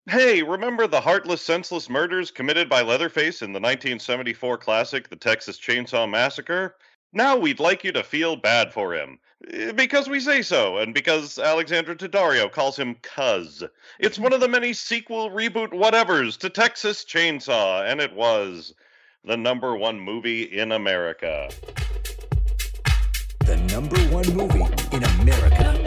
Hey, remember the heartless, senseless murders committed by Leatherface in the 1974 classic, The Texas Chainsaw Massacre? Now we'd like you to feel bad for him. Because we say so, and because Alexandra Daddario calls him Cuz. It's one of the many sequel, reboot, whatevers to Texas Chainsaw, and it was the number one movie in America. The number one movie in America.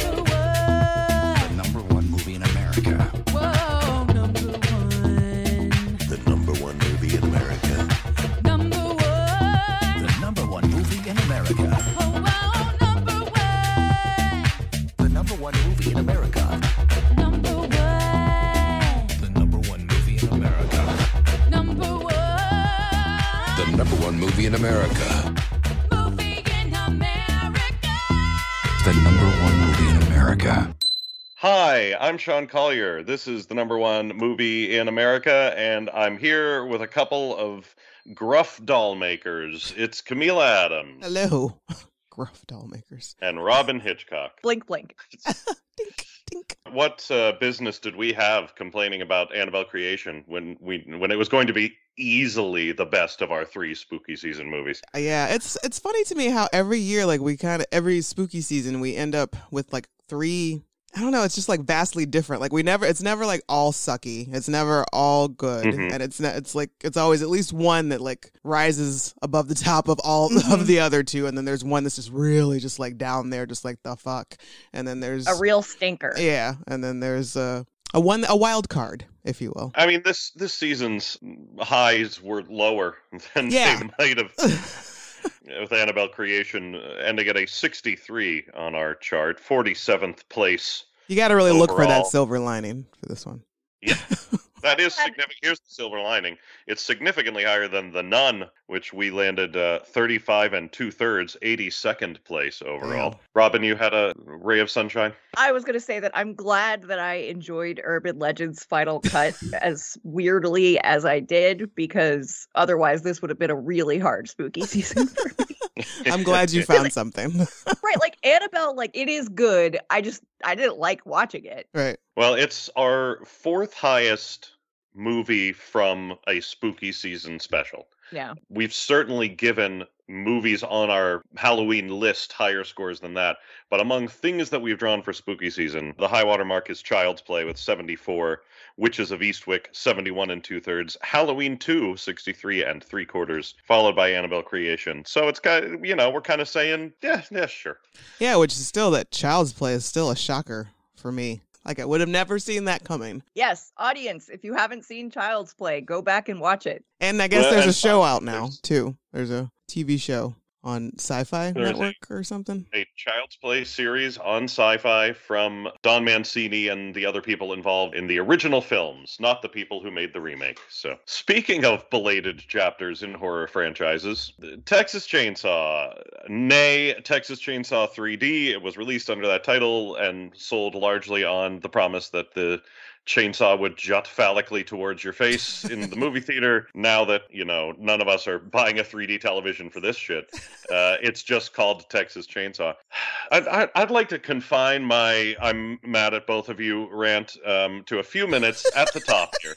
The number one movie in America. Whoa, number one. The number one movie in America. Number one. The number one movie in America. Oh, wow, number one. The number one movie in America. Number one. The number one movie in America. Number one. The number one movie in America. Movie in America. The number one movie in America. Hi, I'm Sean Collier. This is the number one movie in America, and I'm here with a couple of gruff doll makers. It's Camila Adams Hello, gruff doll makers. and Robin Hitchcock. Blink, blink. Dink, dink. What business did we have complaining about Annabelle Creation when it was going to be easily the best of our three spooky season movies? Yeah, it's funny to me how every year, like every spooky season, we end up with like three. I don't know. It's just like vastly different. Like it's never like all sucky. It's never all good, Mhm. and it's always at least one that like rises above the top of all of the other two, and then there's one that's just really just like down there, just like the fuck, and then there's A real stinker. yeah, and then there's a wild card, if you will. I mean, this season's highs were lower than Yeah. they might have. With Annabelle Creation ending at a 63 on our chart, 47th place. You got to really look for that Overall. silver lining for this one. Yeah, that is significant. Here's the silver lining. It's significantly higher than The Nun, which we landed 35 and 2/3, 82nd place overall. Damn. Robin, you had a ray of sunshine? I was going to say that I'm glad that I enjoyed Urban Legends Final Cut as weirdly as I did, because otherwise this would have been a really hard spooky season for me. I'm glad you found something. Right, like Annabelle, like it is good. I didn't like watching it. Right. Well, it's our fourth highest movie from a spooky season special. Yeah. We've certainly given movies on our Halloween list higher scores than that. But among things that we've drawn for spooky season, the high water mark is Child's Play with 74, Witches of Eastwick 71 and 2/3, Halloween 2 63 and 3/4, followed by Annabelle Creation. So it's kind of, we're kind of saying, yeah, sure. Yeah, which is still that Child's Play is still a shocker for me. Like I would have never seen that coming. Yes, audience, if you haven't seen Child's Play, go back and watch it. And I guess Well, there's a and show out now there's- too. There's a TV show on Sci-Fi There's Network or something. A Child's Play series on Sci-Fi from Don Mancini and the other people involved in the original films, not the people who made the remake. So, speaking of belated chapters in horror franchises, Texas Chainsaw, nay Texas Chainsaw 3D, it was released under that title and sold largely on the promise that the chainsaw would jut phallically towards your face in the movie theater. Now that, none of us are buying a 3D television for this shit, it's just called Texas Chainsaw. I'd like to confine my I'm mad at both of you rant to a few minutes at the top here.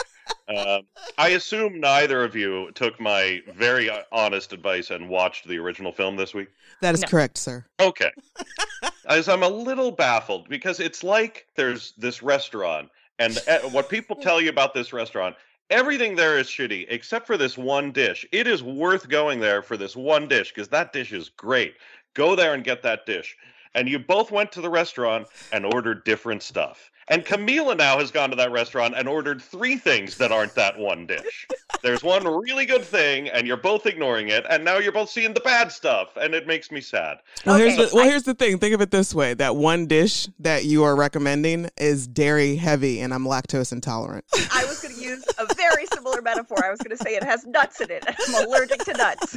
I assume neither of you took my very honest advice and watched the original film this week. That is No. correct, sir. Okay. As I'm a little baffled because it's like there's this restaurant, and what people tell you about this restaurant, everything there is shitty except for this one dish. It is worth going there for this one dish because that dish is great. Go there and get that dish. And you both went to the restaurant and ordered different stuff. And Camila now has gone to that restaurant and ordered 3 things that aren't that one dish. There's one really good thing, and you're both ignoring it, and now you're both seeing the bad stuff, and it makes me sad. Well, Okay, here's the thing. Think of it this way: that one dish that you are recommending is dairy heavy, and I'm lactose intolerant. I was going to use a very similar metaphor. I was going to say it has nuts in it. I'm allergic to nuts.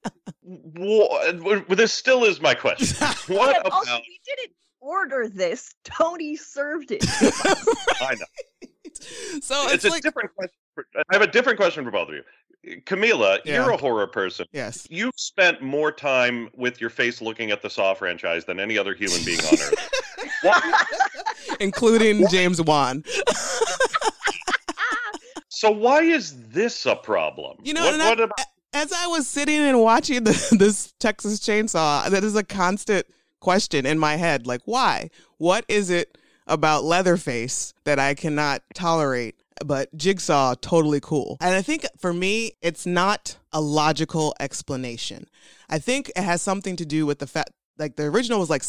This still is my question. What And also, about... we didn't order this. Tony served it. I know. So It's it's a like different question. I have a different question for both of you. Camila, Yeah. you're a horror person. yes. You've spent more time with your face looking at the Saw franchise than any other human being on Earth. What? Including James Wan. So why is this a problem? You know, what, and what about as I was sitting and watching this Texas Chainsaw, that is a constant question in my head. Like, why? What is it about Leatherface that I cannot tolerate? But Jigsaw, totally cool. And I think for me, it's not a logical explanation. I think it has something to do with the fact, like the original was like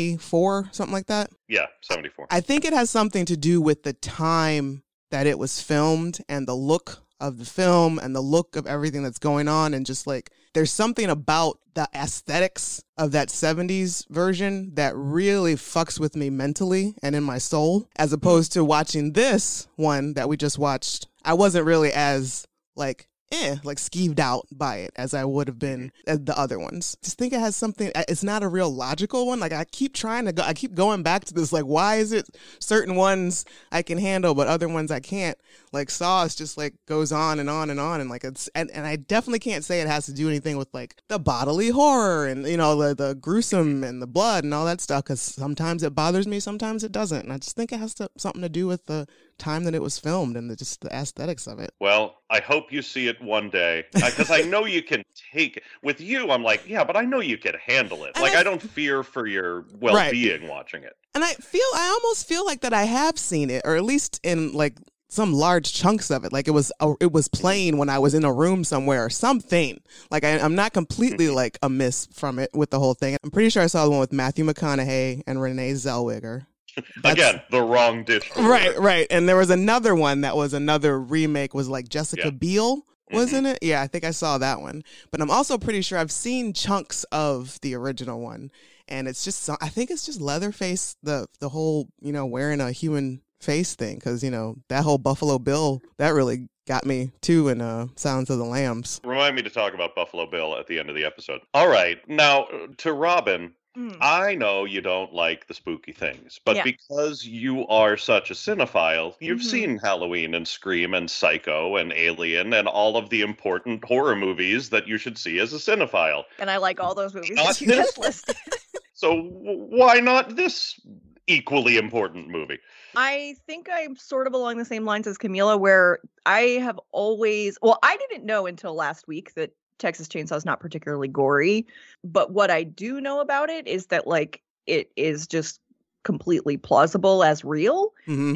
74, something like that. Yeah, 74. I think it has something to do with the time that it was filmed and the look of the film and the look of everything that's going on, and just like there's something about the aesthetics of that 70s version that really fucks with me mentally and in my soul, as opposed to watching this one that we just watched. I wasn't really as like skeeved out by it as I would have been at the other ones. Just think it has something, it's not a real logical one. Like I keep going back to this, like, why is it certain ones I can handle, but other ones I can't? Like Saw is just like goes on and on and on. And like, and I definitely can't say it has to do anything with like the bodily horror and, you know, the gruesome and the blood and all that stuff. Cause sometimes it bothers me, sometimes it doesn't. And I just think it has something to do with the time that it was filmed and just the aesthetics of it. Well, I hope you see it one day, because I know you can take it. With you, I'm like, yeah, but I know you can handle it. And Like, I don't fear for your well-being watching it. And I almost feel like that I have seen it, or at least in like some large chunks of it. Like it was playing when I was in a room somewhere or something. Like I'm not completely like amiss from it with the whole thing. I'm pretty sure I saw the one with Matthew McConaughey and Renee Zellweger. Again, the wrong dish. Right. And there was another one that was another remake, was like Jessica Biel, wasn't it? Yeah, I think I saw that one. But I'm also pretty sure I've seen chunks of the original one. And it's just, I think it's just Leatherface, the whole, you know, wearing a human face thing. Because, you know, that whole Buffalo Bill, that really got me too in Silence of the Lambs. Remind me to talk about Buffalo Bill at the end of the episode. All right. Now, to Robin, I know you don't like the spooky things, but Yeah. because you are such a cinephile, you've seen Halloween and Scream and Psycho and Alien and all of the important horror movies that you should see as a cinephile. And I like all those movies Not that you this just one. listed. So why not this equally important movie? I think I'm sort of along the same lines as Camila, where I have always, well, I didn't know until last week that Texas Chainsaw is not particularly gory, but what I do know about it is that like it is just completely plausible as real,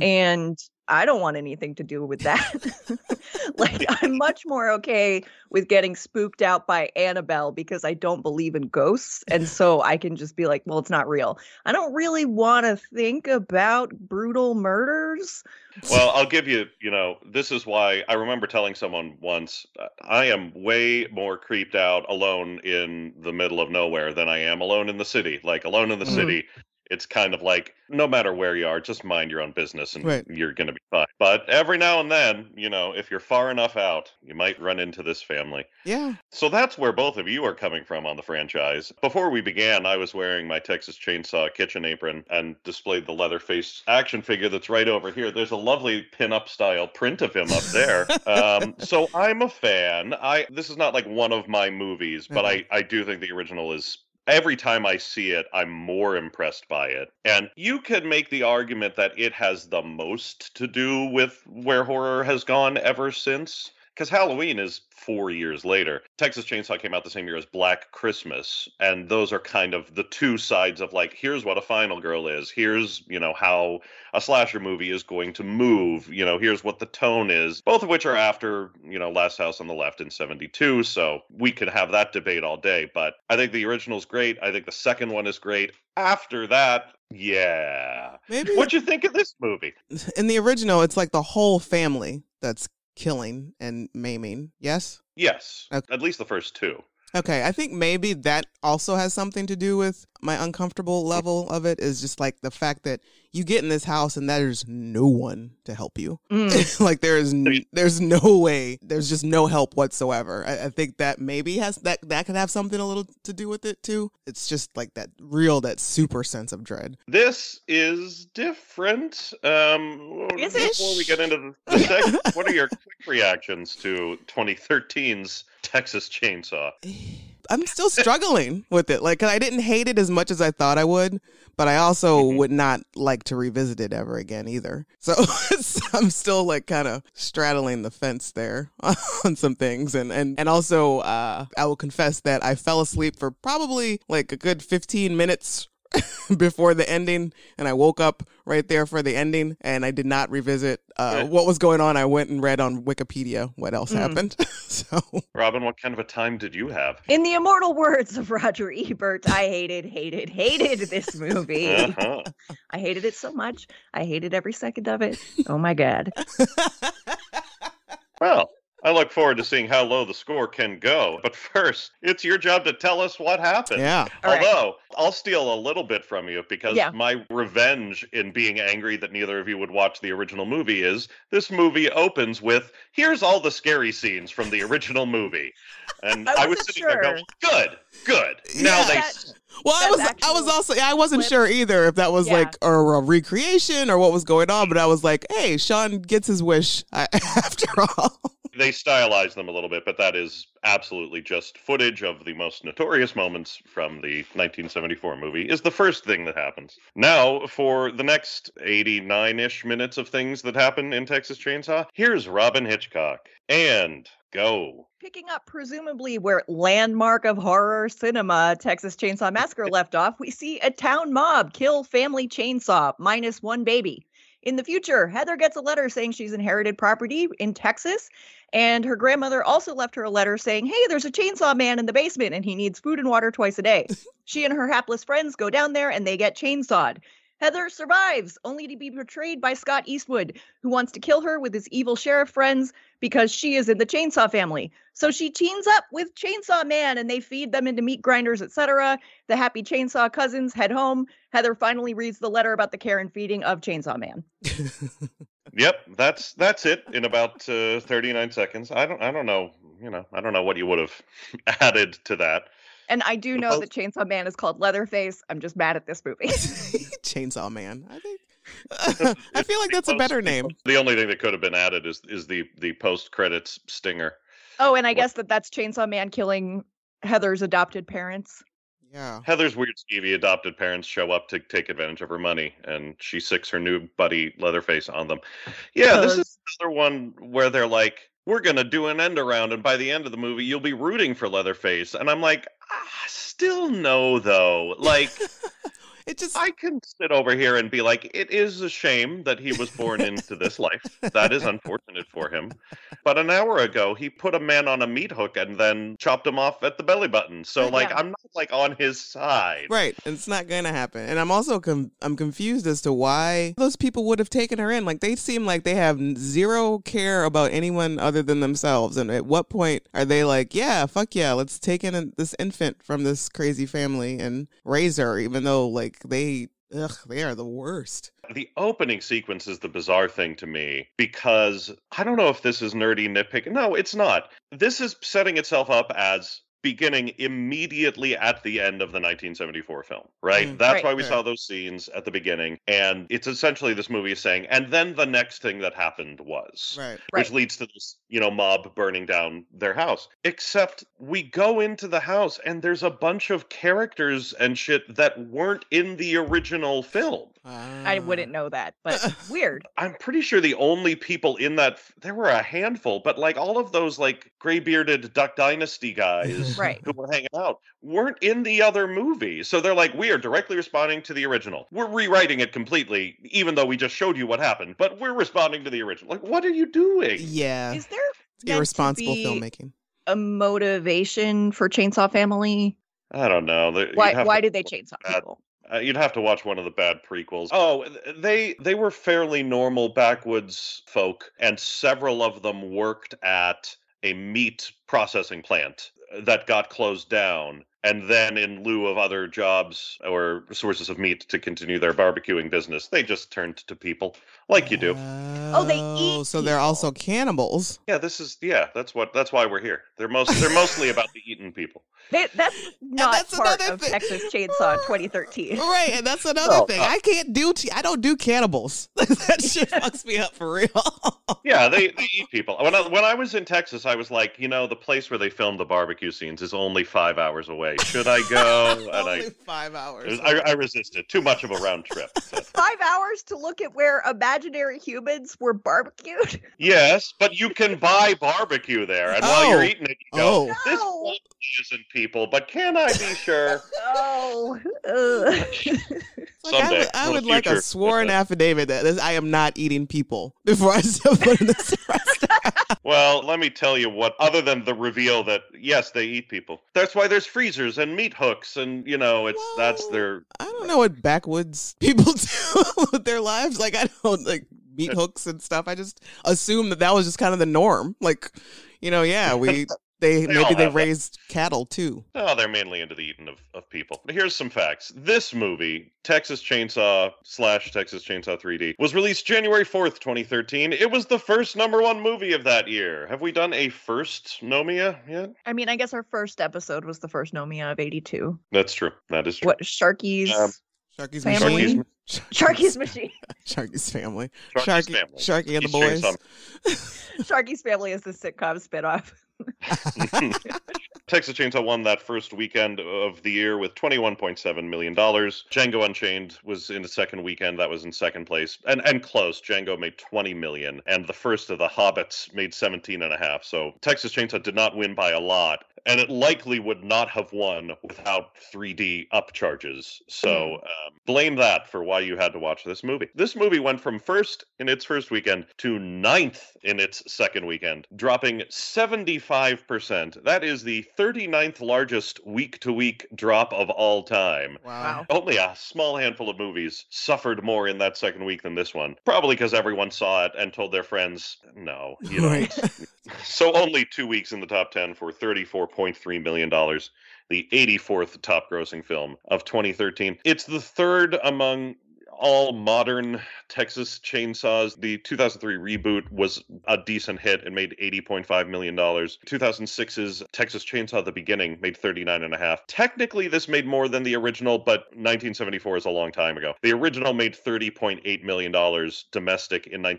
and I don't want anything to do with that. Like I'm much more okay with getting spooked out by Annabelle because I don't believe in ghosts, and so I can just be like, well, it's not real. I don't really want to think about brutal murders. Well, I'll give you, this is why I remember telling someone once, I am way more creeped out alone in the middle of nowhere than I am alone in the city. Like, alone in the city, it's kind of like, no matter where you are, just mind your own business and you're going to be fine. But every now and then, if you're far enough out, you might run into this family. Yeah. So that's where both of you are coming from on the franchise. Before we began, I was wearing my Texas Chainsaw kitchen apron and displayed the Leatherface action figure that's right over here. There's a lovely pin-up style print of him up there. So I'm a fan. This is not like one of my movies, but I do think the original is... Every time I see it, I'm more impressed by it. And you could make the argument that it has the most to do with where horror has gone ever since. Because Halloween is 4 years later. Texas Chainsaw came out the same year as Black Christmas. And those are kind of the two sides of like, here's what a final girl is. Here's, how a slasher movie is going to move. Here's what the tone is. Both of which are after, Last House on the Left in 72. So we could have that debate all day. But I think the original's great. I think the second one is great. After that, yeah. Maybe What'd you think of this movie? in the original, it's like the whole family that's killing and maiming. Yes? Yes. Okay. At least the first two. Okay, I think maybe that also has something to do with my uncomfortable level of it, is just like the fact that you get in this house and there's no one to help you. Like there's no way, there's just no help whatsoever. I think that maybe that could have something a little to do with it too. It's just like that super sense of dread. This is different. Is it? Before we get into the segment, what are your quick reactions to 2013's Texas Chainsaw? still struggling with it. Like, 'cause I didn't hate it as much as I thought I would, but I also would not like to revisit it ever again either. So I'm still like kind of straddling the fence there on some things. And also, I will confess that I fell asleep for probably like a good 15 minutes before the ending, and I woke up right there for the ending, and I did not revisit what was going on. I went and read on Wikipedia what else happened. So, Robin, what kind of a time did you have? In the immortal words of Roger Ebert, I hated this movie. Uh-huh. I hated it so much. I hated every second of it. Oh my God. Well, I look forward to seeing how low the score can go. But first, it's your job to tell us what happened. yeah. All right. Although, I'll steal a little bit from you because Yeah. my revenge in being angry that neither of you would watch the original movie is this movie opens with, here's all the scary scenes from the original movie. And I I was wasn't sitting there going, good. Now Yeah. they... Well, I That's was actual also, I wasn't clip. sure either if that was Yeah. like a recreation or what was going on, but I was like, hey, Sean gets his wish after all. They stylized them a little bit, but that is absolutely just footage of the most notorious moments from the 1974 movie is the first thing that happens. Now, for the next 89-ish minutes of things that happen in Texas Chainsaw, here's Robin Hitchcock. And go. Picking up presumably where landmark of horror cinema Texas Chainsaw Massacre left off, we see a town mob kill family chainsaw minus one baby. In the future, Heather gets a letter saying she's inherited property in Texas, and her grandmother also left her a letter saying, hey, there's a chainsaw man in the basement and he needs food and water twice a day. She and her hapless friends go down there and they get chainsawed. Heather survives, only to be betrayed by Scott Eastwood, who wants to kill her with his evil sheriff friends because she is in the Chainsaw family. So she teams up with Chainsaw Man and they feed them into meat grinders, etc. The happy Chainsaw cousins head home. Heather finally reads the letter about the care and feeding of Chainsaw Man. Yep, that's it in about 39 seconds. I don't know, I don't know what you would have added to that. And I do know Well- that Chainsaw Man is called Leatherface. I'm just mad at this movie. Chainsaw Man. I think. I feel like that's a better name. The only thing that could have been added is the post credits stinger. Oh, and I guess that's Chainsaw Man killing Heather's adopted parents. Yeah. Heather's weird skeevy adopted parents show up to take advantage of her money, and she sicks her new buddy Leatherface on them. Yeah, this is another one where they're like, we're going to do an end around, and by the end of the movie, you'll be rooting for Leatherface. And I'm like, still no, though. Like, It just. I can sit over here and be like, it is a shame that he was born into this life. That is unfortunate for him. But an hour ago, he put a man on a meat hook and then chopped him off at the belly button. So, like, Yeah. I'm not, like, on his side. Right, it's not gonna happen, and I'm also I'm confused as to why those people would have taken her in. Like they seem like they have zero care about anyone other than themselves. And at what point are they like, yeah, fuck yeah, let's take in this infant from this crazy family and raise her, even though like they are the worst. The opening sequence is the bizarre thing to me because I don't know if this is nerdy nitpicking. No, it's not. This is setting itself up as beginning immediately at the end of the 1974 film, right? That's Right. why we Right. saw those scenes at the beginning. And it's essentially this movie is saying, and then the next thing that happened was. Right. Which Right. leads to this, mob burning down their house. Except we go into the house and there's a bunch of characters and shit that weren't in the original film. I wouldn't know that, but weird. I'm pretty sure the only people in that, there were a handful, but like all of those like gray-bearded Duck Dynasty guys Right. who were hanging out weren't in the other movie. So they're like, we are directly responding to the original. We're rewriting it completely, even though we just showed you what happened, but we're responding to the original. Like, what are you doing? Yeah, Is there meant to irresponsible be filmmaking. a motivation for Chainsaw Family? I don't know. You'd Why have why to- did they chainsaw bad. people? You'd have to watch one of the bad prequels. Oh, they were fairly normal backwoods folk, and several of them worked at a meat processing plant that got closed down. and then in lieu of other jobs or sources of meat to continue their barbecuing business, they just turned to people, like you do. Oh, they eat So they're also cannibals. Yeah, that's why we're here. They're mostly about the eating people. That's not that's part another of thing. Texas Chainsaw 2013. Right, and that's another No, thing. I don't do cannibals. That shit fucks me up for real. Yeah, they eat people. When I was in Texas, I was like, the place where they filmed the barbecue scenes is only 5 hours away. Should I go? And Only 5 hours. I resisted. Too much of a round trip. So. 5 hours to look at where imaginary humans were barbecued? Yes, but you can buy barbecue there, and while you're eating it, you go, Oh. "This No. probably isn't people, but can I be sure?" Oh. Ugh. Like, Someday, I in would the like a future. sworn affidavit that I am not eating people before I step foot in this restaurant. Well, let me tell you what, other than the reveal that, yes, they eat people. That's why there's freezers and meat hooks, and, that's Well, their... I don't know what backwoods people do with their lives. Like, I don't like meat hooks and stuff. I just assume that was just kind of the norm. Like, they all have that. raised cattle too. Oh, they're mainly into the eating of people. Here's some facts. This movie, Texas Chainsaw / Texas Chainsaw 3D, was released January 4th, 2013. It was the first #1 movie of that year. Have we done a first Nomia yet? I mean, I guess our first episode was the first Nomia of 82. That's true. That is true. What, Sharky's Sharky's Family? machine. Sharky's Machine. Sharky's family. Sharky's Family. Sharky and the He's boys. Sharky's Family is the sitcom spinoff. Texas Chainsaw won that first weekend of the year with $21.7 million. Django Unchained was in the second weekend. That was in second place. And close. Django made $20 million. And the first of the Hobbits made 17.5. So Texas Chainsaw did not win by a lot. And it likely would not have won without 3D upcharges. So blame that for why you had to watch this movie. This movie went from first in its first weekend to 9th in its second weekend, dropping 75%. That is the 39th largest week-to-week drop of all time. Wow. Only a small handful of movies suffered more in that second week than this one. Probably because everyone saw it and told their friends, no, you don't. Right. So only 2 weeks in the top 10 for $34.3 million. The 84th top grossing film of 2013. It's the third among all modern Texas Chainsaws. The 2003 reboot was a decent hit and made $80.5 million. 2006's Texas Chainsaw The Beginning made $39.5. Technically, this made more than the original, but 1974 is a long time ago. The original made $30.8 million domestic in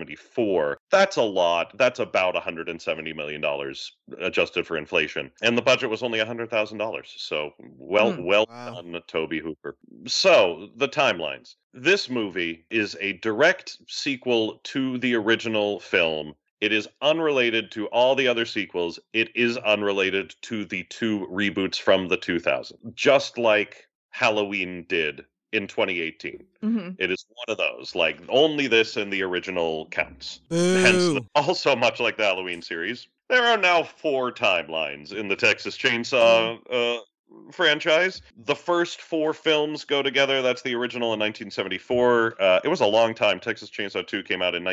1974. That's a lot. That's about $170 million adjusted for inflation. And the budget was only $100,000. So well Wow. done, Toby Hooper. So the timelines. This movie is a direct sequel to the original film. It is unrelated to all the other sequels. It is unrelated to the 2 reboots from the 2000s, just like Halloween did in 2018. Mm-hmm. It is one of those, like only this and the original counts. Hence, Boo. also much like the Halloween series, there are now 4 timelines in the Texas Chainsaw franchise. The first 4 films go together. That's the original in 1974. It was a long time. Texas Chainsaw 2 came out in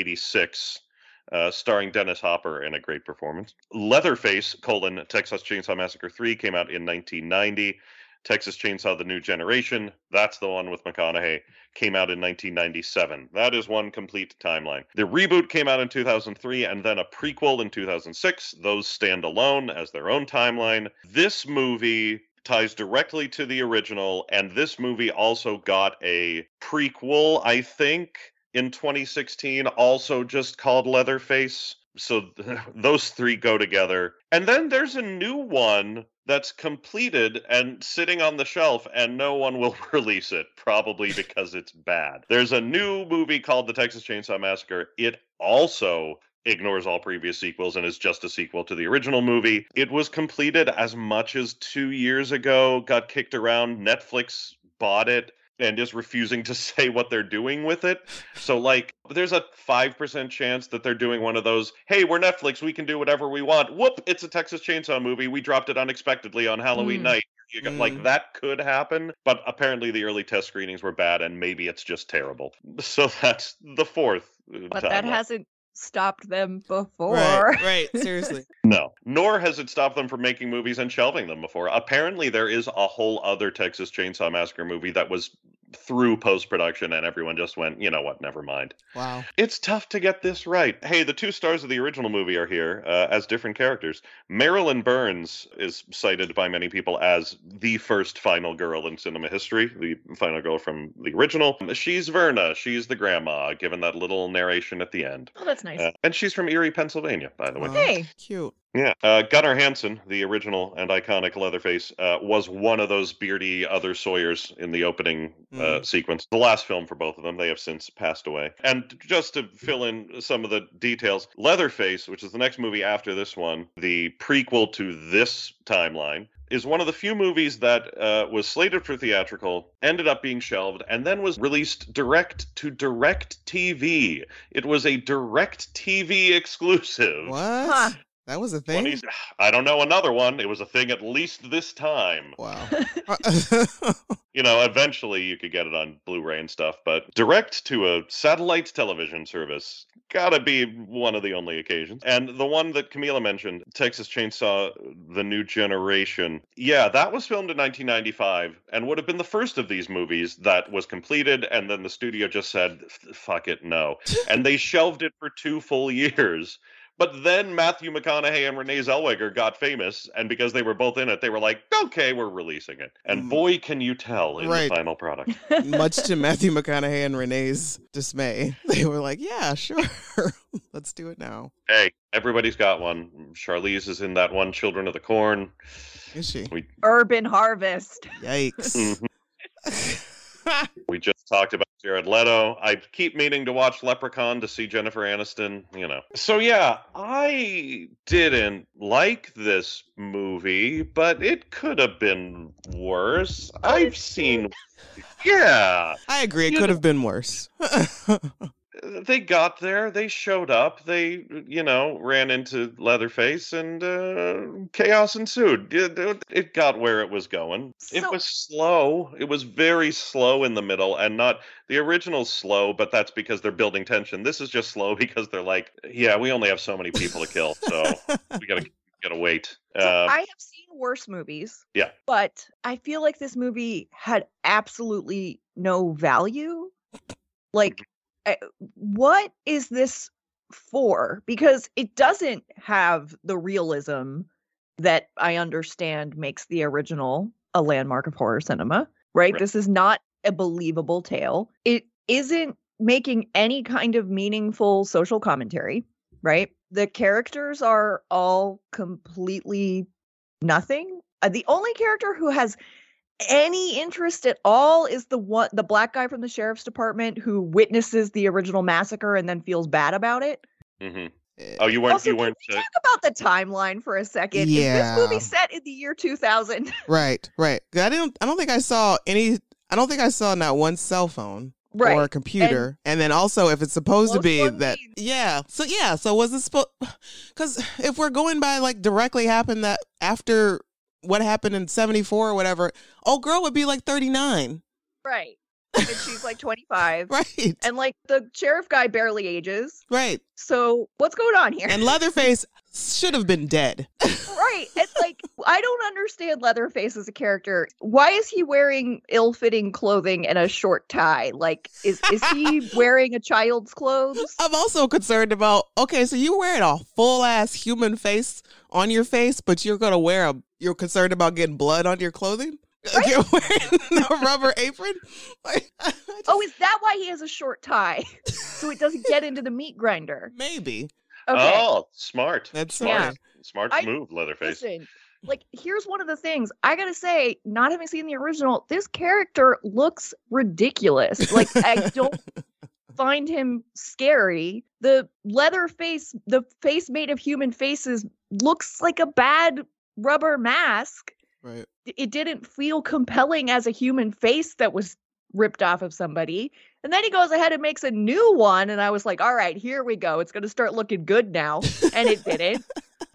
1986. Starring Dennis Hopper in a great performance. Leatherface, Texas Chainsaw Massacre 3 came out in 1990. Texas Chainsaw The New Generation, that's the one with McConaughey, came out in 1997. That is one complete timeline. The reboot came out in 2003 and then a prequel in 2006. Those stand alone as their own timeline. This movie ties directly to the original, and this movie also got a prequel, I think, in 2016, also just called Leatherface. So those 3 go together. And then there's a new one that's completed and sitting on the shelf, and no one will release it, probably because it's bad. There's a new movie called The Texas Chainsaw Massacre. It also ignores all previous sequels and is just a sequel to the original movie. It was completed as much as 2 years ago, got kicked around. Netflix bought it and is refusing to say what they're doing with it. So, there's a 5% chance that they're doing one of those, hey, we're Netflix, we can do whatever we want. Whoop, it's a Texas Chainsaw movie. We dropped it unexpectedly on Halloween night. That could happen, but apparently the early test screenings were bad, and maybe it's just terrible. So that's the 4th But timeline. that hasn't stopped them before. Right. Seriously. No. Nor has it stopped them from making movies and shelving them before. Apparently, there is a whole other Texas Chainsaw Massacre movie that was through post-production and everyone just went, you know what, never mind. Wow. It's tough to get this right. Hey, the two stars of the original movie are here as different characters. Marilyn Burns is cited by many people as the first final girl in cinema history, the final girl from the original. She's Verna. She's the grandma, given that little narration at the end. Oh, that's nice. And she's from Erie, Pennsylvania, by the way. Wow. Hey. Cute. Yeah. Gunnar Hansen, the original and iconic Leatherface, was one of those beardy other Sawyers in the opening sequence. The last film for both of them. They have since passed away. And just to fill in some of the details, Leatherface, which is the next movie after this one, the prequel to this timeline, is one of the few movies that was slated for theatrical, ended up being shelved, and then was released direct to DirecTV. It was a DirecTV exclusive. What? Huh. That was a thing? I don't know another one. It was a thing at least this time. Wow. You know, eventually you could get it on Blu-ray and stuff, but direct to a satellite television service, gotta be one of the only occasions. And the one that Camila mentioned, Texas Chainsaw, The New Generation, yeah, that was filmed in 1995 and would have been the first of these movies that was completed, and then the studio just said, fuck it, no. And they shelved it for 2 full years. But then Matthew McConaughey and Renee Zellweger got famous, and because they were both in it, they were like, okay, we're releasing it. And boy, can you tell in Right. the final product. Much to Matthew McConaughey and Renee's dismay, they were like, yeah, sure. Let's do it now. Hey, everybody's got one. Charlize is in that one, Children of the Corn. Is she? Urban Harvest. Yikes. We just talked about Jared Leto. I keep meaning to watch Leprechaun to see Jennifer Aniston, you know. So yeah, I didn't like this movie, but it could have been worse. I've seen... Yeah. I agree. It You could know- have been worse. They got there, they showed up, they, you know, ran into Leatherface, and chaos ensued. It got where it was going. It So- was slow. It was very slow in the middle, and not the original's slow, but that's because they're building tension. This is just slow because they're like, yeah, we only have so many people to kill, so we gotta wait. So I have seen worse movies. Yeah. But I feel like this movie had absolutely no value. Like, what is this for? Because it doesn't have the realism that I understand makes the original a landmark of horror cinema, right? Right. This is not a believable tale. It isn't making any kind of meaningful social commentary, right? The characters are all completely nothing. The only character who has any interest at all is the black guy from the sheriff's department who witnesses the original massacre and then feels bad about it. Hmm. Oh, you weren't. Also, you weren't. can we talk about the timeline for a second? Yeah. Is this movie set in the year 2000? Right. I don't think I saw not one cell phone Right. or a computer. And then also, if it's supposed to Most be one that, means- So was it supposed? Because if we're going by like directly happened that after what happened in 74 or whatever, old girl would be like 39. Right. And she's like 25. Right. And like the sheriff guy barely ages. Right. So what's going on here? And Leatherface should have been dead. Right. It's like, I don't understand Leatherface as a character. Why is he wearing ill-fitting clothing and a short tie? Like, is he wearing a child's clothes? I'm also concerned about, okay, so you're wearing a full ass human face on your face, but you're you're concerned about getting blood on your clothing? Right. You're wearing a rubber apron? Like, Oh, is that why he has a short tie? So it doesn't get into the meat grinder. maybe. Okay. Oh, smart. That's smart. Smart I- move, Leatherface. Listen, like, here's one of the things I gotta say, not having seen the original, this character looks ridiculous. Like, I don't find him scary. The Leatherface, the face made of human faces, looks like a bad rubber mask. Right. It didn't feel compelling as a human face that was ripped off of somebody. And then he goes ahead and makes a new one, and I was like, all right, here we go. It's going to start looking good now. And it didn't.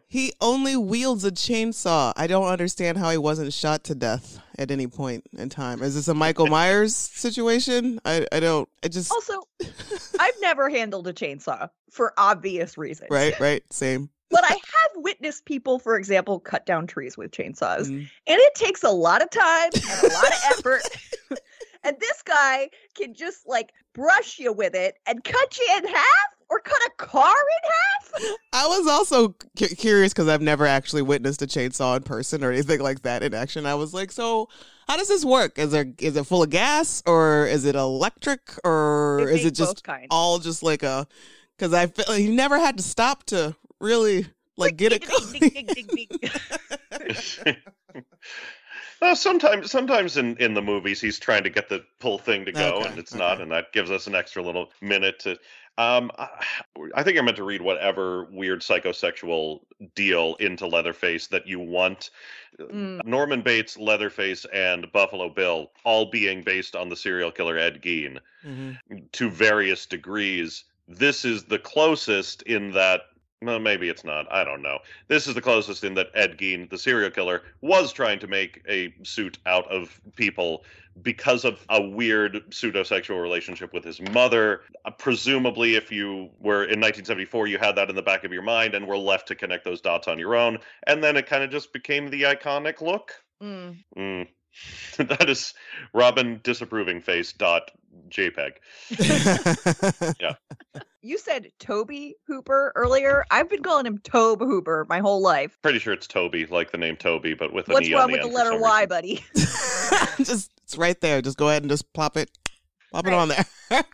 He only wields a chainsaw. I don't understand how he wasn't shot to death at any point in time. Is this a Michael Myers situation? I don't. I just. Also, I've never handled a chainsaw for obvious reasons. Right. Same. But I have witnessed people, for example, cut down trees with chainsaws. Mm. And it takes a lot of time and a lot of effort. And this guy can just like brush you with it and cut you in half or cut a car in half. I was also curious because I've never actually witnessed a chainsaw in person or anything like that in action. I was like, so how does this work? Is it full of gas or is it electric or It is it makes just both kinds. all just like a? Because I feel like he never had to stop to really like get it Ding, going. ding, ding, ding, ding. Well, sometimes in the movies he's trying to get the whole thing to go, Okay, and it's not, and that gives us an extra little minute to. I think you're meant to read whatever weird psychosexual deal into Leatherface that you want. Mm. Norman Bates, Leatherface, and Buffalo Bill all being based on the serial killer Ed Gein Mhm. to various degrees. This is the closest in that. Well, maybe it's not. I don't know. This is the closest in that Ed Gein, the serial killer, was trying to make a suit out of people because of a weird pseudo-sexual relationship with his mother. Presumably, if you were in 1974, you had that in the back of your mind and were left to connect those dots on your own. And then it kind of just became the iconic look. Mm. That is Robin disapproving face dot JPEG. Yeah. You said Toby Hooper earlier. I've been calling him Tobe Hooper my whole life. Pretty sure it's Toby, like the name Toby, but with an What's E wrong on the with the end for letter some Y, reason. buddy? Just it's right there. Just go ahead and just plop it on there.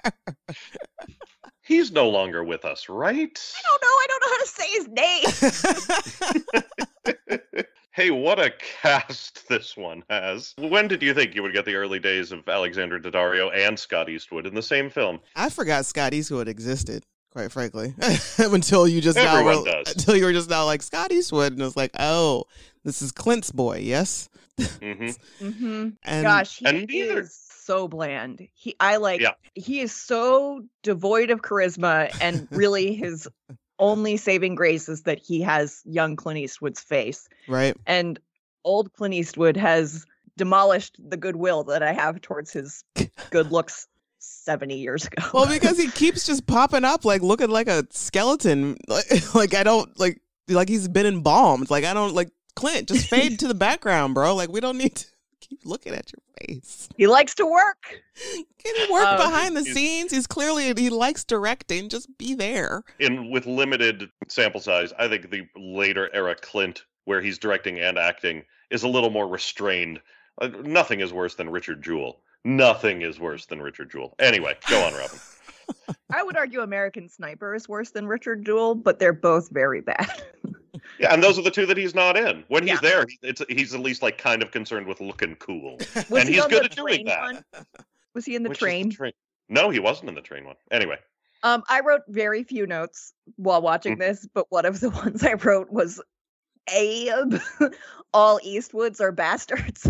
He's no longer with us, right? I don't know how to say his name. Hey, what a cast this one has. When did you think you would get the early days of Alexander Daddario and Scott Eastwood in the same film? I forgot Scott Eastwood existed, quite frankly, until you just Everyone now does. until you were just now like Scott Eastwood, and it was like, oh, this is Clint's boy, yes. Hmm Mm-hmm. And Gosh, he and neither- is so bland. He is so devoid of charisma, and really his only saving grace is that he has young Clint Eastwood's face. right, And old Clint Eastwood has demolished the goodwill that I have towards his good looks 70 years ago. well, because he keeps just popping up, like looking like a skeleton, like I don't like he's been embalmed, like I don't like Clint, just fade to the background, bro. Like we don't need to keep looking at your face. He likes to work. Can he work behind the He's- scenes? He likes directing. Just be there. With limited sample size, I think the later era Clint, where he's directing and acting, is a little more restrained. Nothing is worse than Richard Jewell. Nothing is worse than Richard Jewell. Anyway, go on, Robin. I would argue American Sniper is worse than Richard Jewell, but they're both very bad. Yeah, and those are the two that he's not in. When he's Yeah. there, he's at least like kind of concerned with looking cool. Was And he he's on good the at doing train that. one? Was he in the Which is train? No, he wasn't in the train one. Anyway. I wrote very few notes while watching this, but one of the ones I wrote was Abe. All Eastwoods are bastards.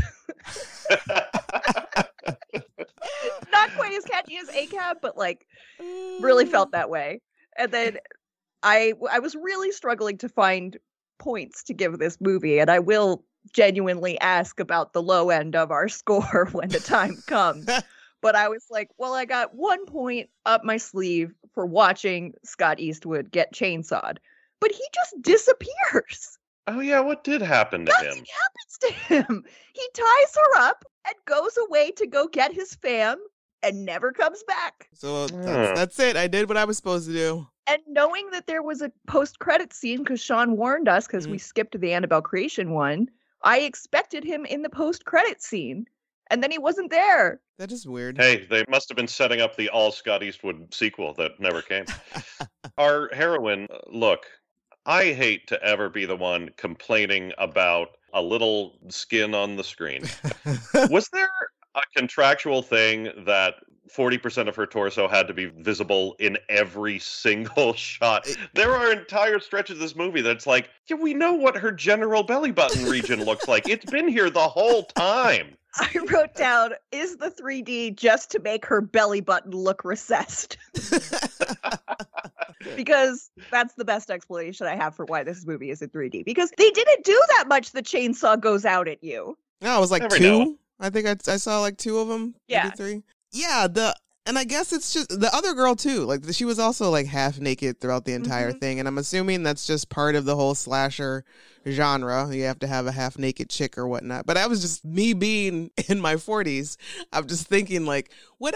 Not quite as catchy as ACAB, but like really felt that way. And then I was really struggling to find points to give this movie, and I will genuinely ask about the low end of our score when the time comes. But I was like, well, I got 1 point up my sleeve for watching Scott Eastwood get chainsawed, but he just disappears. Oh yeah, what did happen to Nothing him? happens to him. He ties her up and goes away to go get his fam and never comes back. So Yeah. that's it. I did what I was supposed to do. And knowing that there was a post-credit scene, because Sean warned us, because we skipped the Annabelle Creation one, I expected him in the post-credit scene, and then he wasn't there. That is weird. Hey, they must have been setting up the all Scott Eastwood sequel that never came. Our heroine, look, I hate to ever be the one complaining about a little skin on the screen. Was there a contractual thing that 40% of her torso had to be visible in every single shot? There are entire stretches of this movie that's like, yeah, we know what her general belly button region looks like. It's been here the whole time. I wrote down, is the 3D just to make her belly button look recessed? because that's the best explanation I have for why this movie is in 3D. Because they didn't do that much. The chainsaw goes out at you. No, it was like Every two. now. I think I saw like two of them. Yeah. Maybe three. Yeah. And I guess it's just the other girl too. Like she was also like half naked throughout the entire thing, and I'm assuming that's just part of the whole slasher genre. You have to have a half naked chick or whatnot. But I was just me being in my 40s. I'm just thinking like,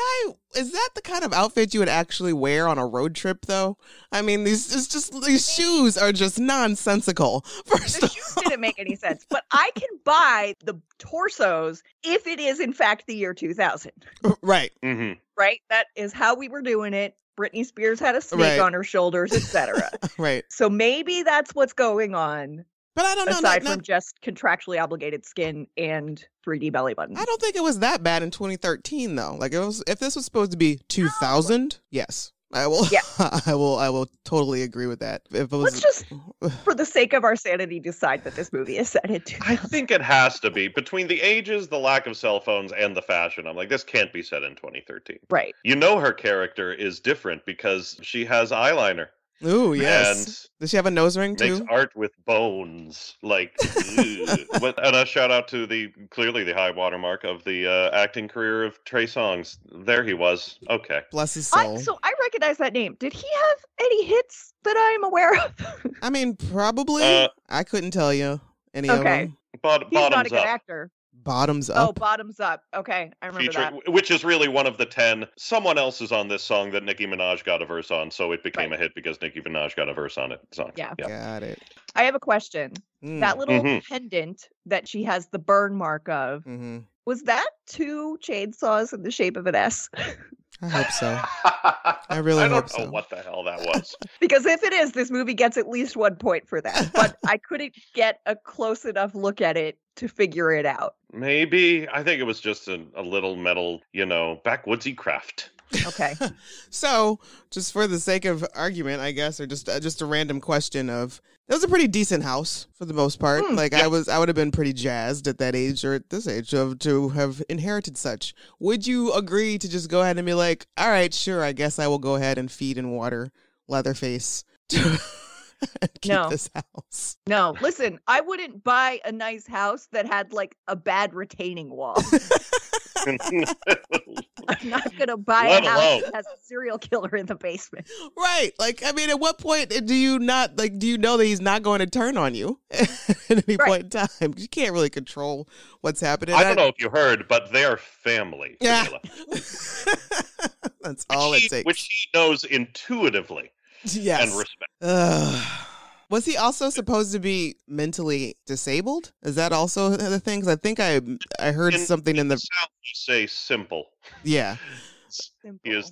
is that the kind of outfit you would actually wear on a road trip though? I mean, these shoes are just nonsensical. First The of shoes didn't make any sense, but I can buy the torsos if it is in fact the year 2000. all, right. Hmm. Right? That is how we were doing it. Britney Spears had a snake Right. on her shoulders, etc. Right. So maybe that's what's going on, But I don't know. aside from just contractually obligated skin and 3D belly button. I don't think it was that bad in 2013 though. Like it was, if this was supposed to be 2000, yes, I will. Yeah. I will totally agree with that. If it was, Let's just, for the sake of our sanity, decide that this movie is set in 2000. I think it has to be between the ages, the lack of cell phones, and the fashion. I'm like, this can't be set in 2013. Right. You know, her character is different because she has eyeliner ooh, yes. and Does she have a nose ring makes too? art with bones. Like, ugh. And a shout out to clearly the high watermark of the acting career of Trey Songz. There he was. Okay. Bless his soul. So I recognize that name. Did he have any hits that I'm aware of? I mean, probably. I couldn't tell you any of Okay. them. He's not a Bottoms good up. actor. Bottoms Oh, up. Bottoms Up. Okay, I remember that. Which is really one of the 10. Someone else is on this song that Nicki Minaj got a verse on, so it became Right. a hit because Nicki Minaj got a verse on it. Song. Yeah. Got it. I have a question. Mm. That little Mhm. pendant that she has the burn mark of, Mhm. was that two chainsaws in the shape of an S? I hope so. I really I don't hope know so. what the hell that was. Because if it is, this movie gets at least 1 point for that. But I couldn't get a close enough look at it to figure it out. Maybe. I think it was just a little metal, backwoodsy craft. Okay. So, just for the sake of argument, I guess, or just a random question of, it was a pretty decent house for the most part. Like I would have been pretty jazzed at that age or at this age to have inherited such. Would you agree to just go ahead and be like, all right, sure, I guess I will go ahead and feed and water Leatherface to keep No. this house? No, listen, I wouldn't buy a nice house that had like a bad retaining wall. I'm not going to buy Let a house alone- that has a serial killer in the basement. Right. Like, I mean, at what point do you know that he's not going to turn on you at any Right. point in time? You can't really control what's happening. I don't know if you heard, but they're family. Yeah. Camila. That's all it takes. Which he knows intuitively yes. and respect. Was he also supposed to be mentally disabled? Is that also the thing? 'Cause I think I heard something in the South, you say simple. yeah. He is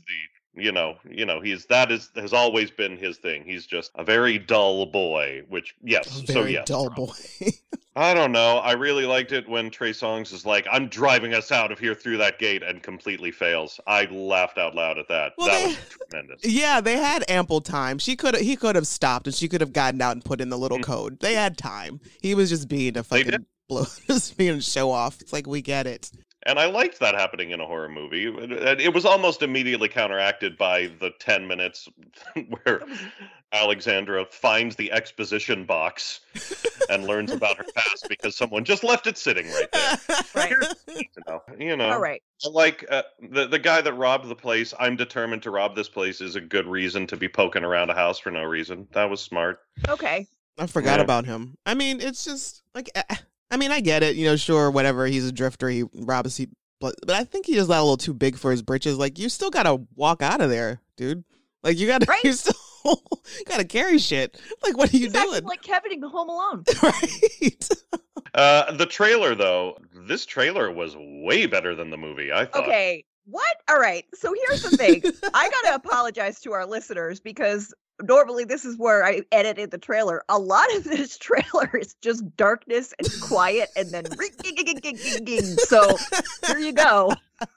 has always been his thing. He's just a very dull boy, which yes. A very yes. dull boy. I don't know. I really liked it when Trey Songz is like, I'm driving us out of here through that gate and completely fails. I laughed out loud at that. Well, That was tremendous. Yeah, they had ample time. He could have stopped and she could have gotten out and put in the little code. They had time. He was just being a fucking did. just being a show off. It's like, we get it. And I liked that happening in a horror movie. It was almost immediately counteracted by the 10 minutes where Alexandra finds the exposition box and learns about her past because someone just left it sitting right there. Right. All right. Like the guy that robbed the place, I'm determined to rob this place is a good reason to be poking around a house for no reason. That was smart. Okay. I forgot Yeah. about him. I mean, it's just like, I mean, I get it. Sure, whatever. He's a drifter. He robs. But I think he just got a little too big for his britches. Like, you still gotta walk out of there, dude. Like, you gotta, Right. you still gotta carry shit. Like, what are you He's acting doing? like Kevin in Home Alone. Right. The trailer, though, this trailer was way better than the movie, I thought. Okay. What? All right. So here's the thing. I got to apologize to our listeners because normally this is where I edited the trailer. A lot of this trailer is just darkness and quiet and then ring-ging-ging-ging-ging. So here you go.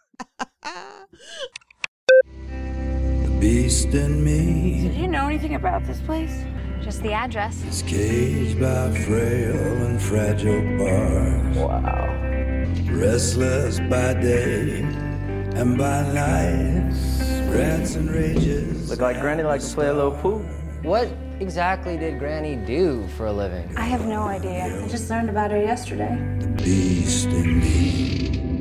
The beast in me Do you know anything about this place? Just the address. is caged by frail and fragile bars. Restless by day and by night, Rants and rages. Look like Granny likes to play a little pool. What exactly did Granny do for a living? I have no idea. I just learned about her yesterday. The beast in me.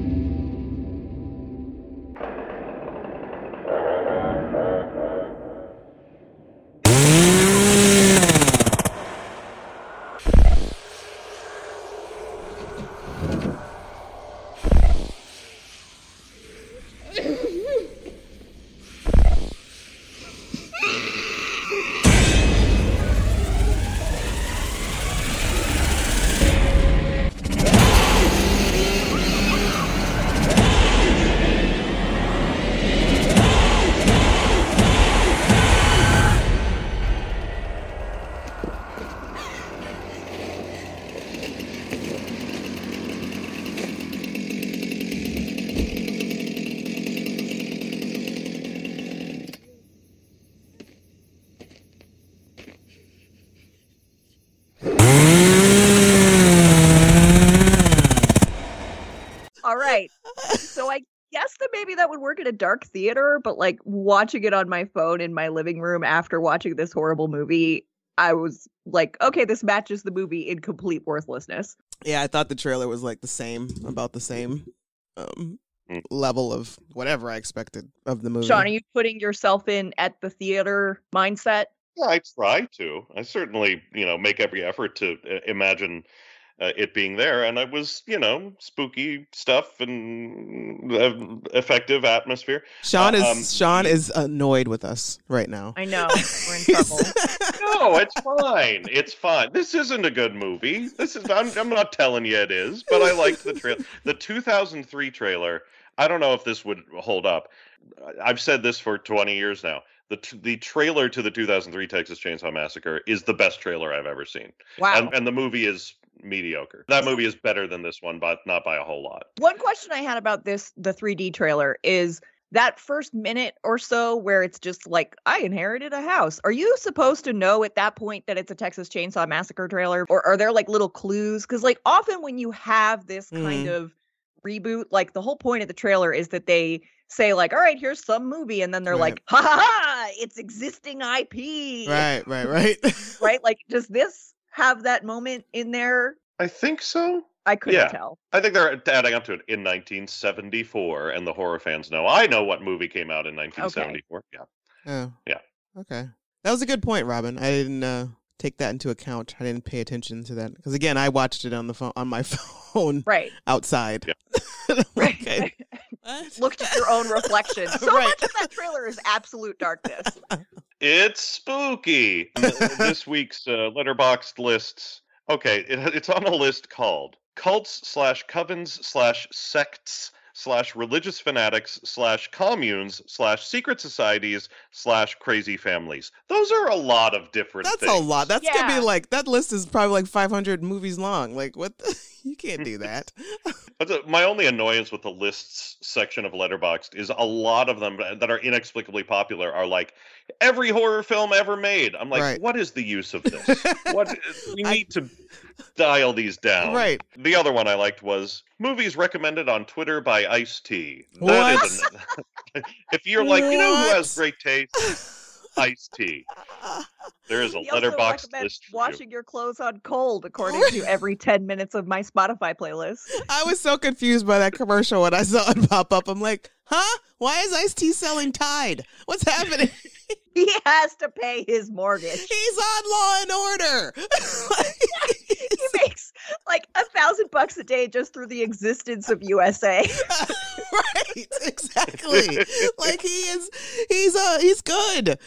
All right. So I guess that maybe that would work at a dark theater, but like watching it on my phone in my living room after watching this horrible movie, I was like, okay, this matches the movie in complete worthlessness. Yeah, I thought the trailer was like about the same level of whatever I expected of the movie. Sean, are you putting yourself in at the theater mindset? Yeah, I try to. I certainly, make every effort to imagine it being there, and it was, spooky stuff and effective atmosphere. Sean is annoyed with us right now. I know. We're in trouble. No, it's fine. It's fine. This isn't a good movie. I'm not telling you it is, but I liked the trailer. The 2003 trailer, I don't know if this would hold up. I've said this for 20 years now. The trailer to the 2003 Texas Chainsaw Massacre is the best trailer I've ever seen. Wow. And the movie is mediocre. That movie is better than this one, but not by a whole lot. One question I had about the 3D trailer is that first minute or so where it's just like, I inherited a house. Are you supposed to know at that point that it's a Texas Chainsaw Massacre trailer? Or are there like little clues? Because like often when you have this kind of reboot, like the whole point of the trailer is that they say like, all right, here's some movie. And then they're like, ha ha ha, it's existing IP. Right. Right? Like, does this have that moment in there? I think so. I couldn't tell. I think they're adding up to it in 1974, and the horror fans know. I know what movie came out in 1974. Okay. Yeah. Oh. Yeah. Okay. That was a good point, Robin. I didn't take that into account. I didn't pay attention to that because again, I watched it on my phone, right, outside. Yeah. Okay. Looked at your own reflection. So much of that trailer is absolute darkness. It's spooky. This week's Letterboxd lists. Okay, it's on a list called cults/covens/sects /religious fanatics /communes/secret societies /crazy families. Those are a lot of different things. That's a lot. That's gonna be like, that list is probably like 500 movies long. Like, what? You can't do that. My only annoyance with the lists section of Letterboxd is a lot of them that are inexplicably popular are like every horror film ever made. I'm like, What is the use of this? We need to dial these down. Right. The other one I liked was movies recommended on Twitter by Ice-T. What? If you're like, who has great taste? Ice-T. There is a Letterboxd list for washing your clothes on cold, according to every 10 minutes of my Spotify playlist. I was so confused by that commercial when I saw it pop up. I'm like, huh? Why is Ice-T selling Tide? What's happening? He has to pay his mortgage. He's on Law and Order. He makes like $1,000 a day just through the existence of USA. Right, exactly. Like he's good.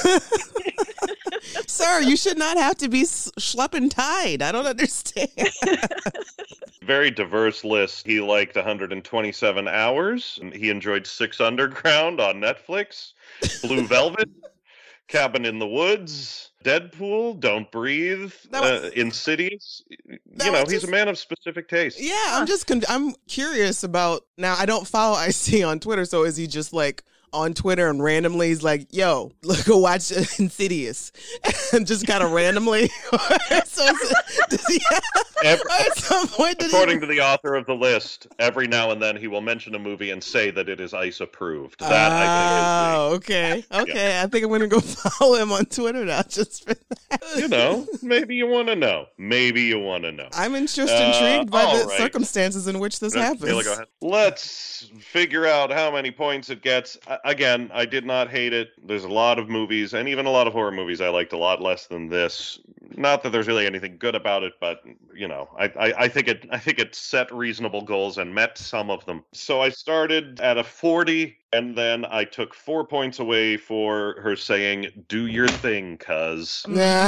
Sir, you should not have to be schlepping Tide. I don't understand. Very diverse list. He liked 127 Hours. He enjoyed Six Underground on Netflix. Blue Velvet. Cabin in the Woods. Deadpool. Don't Breathe. Insidious. He's a man of specific taste. Yeah, I'm curious about, now I don't follow Ice-T on Twitter, so is he just like on Twitter and randomly he's like, yo, look, go watch Insidious. And just kind of randomly. So does he at some point According to the author of the list, every now and then he will mention a movie and say that it is ICE approved. That I think is okay. I think I'm gonna go follow him on Twitter now just for that. Maybe you want to know. I'm just intrigued by all the right. circumstances in which this happens. Camila, go ahead. Let's figure out how many points it gets. Again, I did not hate it. There's a lot of movies, and even a lot of horror movies I liked a lot less than this. Not that there's really anything good about it, but I think it set reasonable goals and met some of them. So I started at a 40, and then I took 4 points away for her saying, "Do your thing, cuz."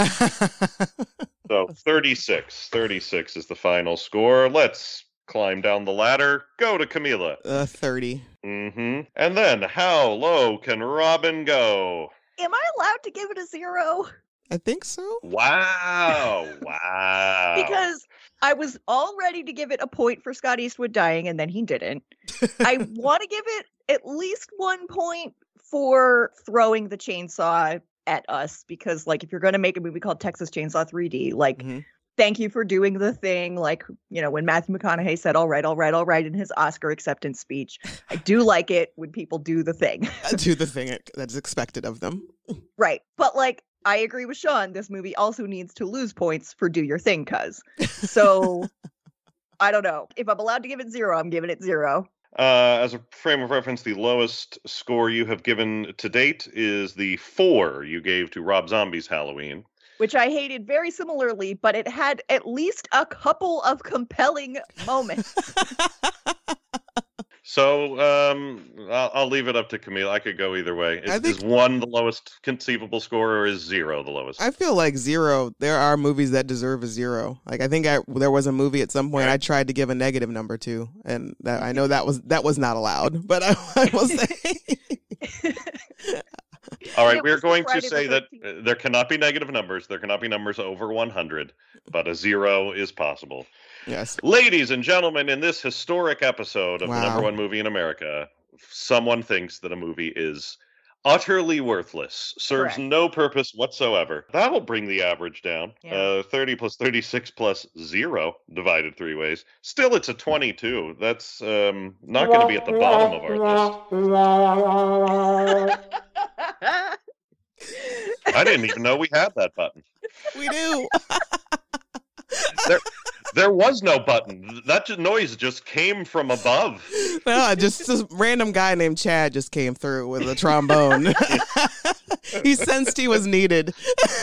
So 36. 36 is the final score. Let's climb down the ladder. Go to Camila. 30. Mm-hmm. And then, how low can Robin go? Am I allowed to give it a 0? I think so. Wow. Because I was all ready to give it a point for Scott Eastwood dying, and then he didn't. I want to give it at least 1 point for throwing the chainsaw at us, because, like, if you're going to make a movie called Texas Chainsaw 3D, like, thank you for doing the thing. Like, when Matthew McConaughey said, all right, in his Oscar acceptance speech. I do like it when people do the thing. Do the thing that's expected of them. Right. But, like, I agree with Sean. This movie also needs to lose points for do your thing, cuz. So, I don't know. If I'm allowed to give it 0, I'm giving it 0. As a frame of reference, the lowest score you have given to date is the 4 you gave to Rob Zombie's Halloween. Which I hated very similarly, but it had at least a couple of compelling moments. So, I'll leave it up to Camille. I could go either way. Is 1 the lowest conceivable score, or is 0 the lowest? I feel like 0. There are movies that deserve a 0. Like, I think there was a movie at some point I tried to give a negative number to, and I know that was not allowed. But I will say. All right, we're going to say that there cannot be negative numbers. There cannot be numbers over 100, but a 0 is possible. Yes. Ladies and gentlemen, in this historic episode of the number one movie in America, someone thinks that a movie is utterly worthless, serves no purpose whatsoever. That'll bring the average down. 30 plus 36 plus 0 divided 3 ways. Still, it's a 22. That's not going to be at the bottom of our list. I didn't even know we had that button. We do. There was no button. That noise just came from above. No, just this random guy named Chad just came through with a trombone. He sensed he was needed.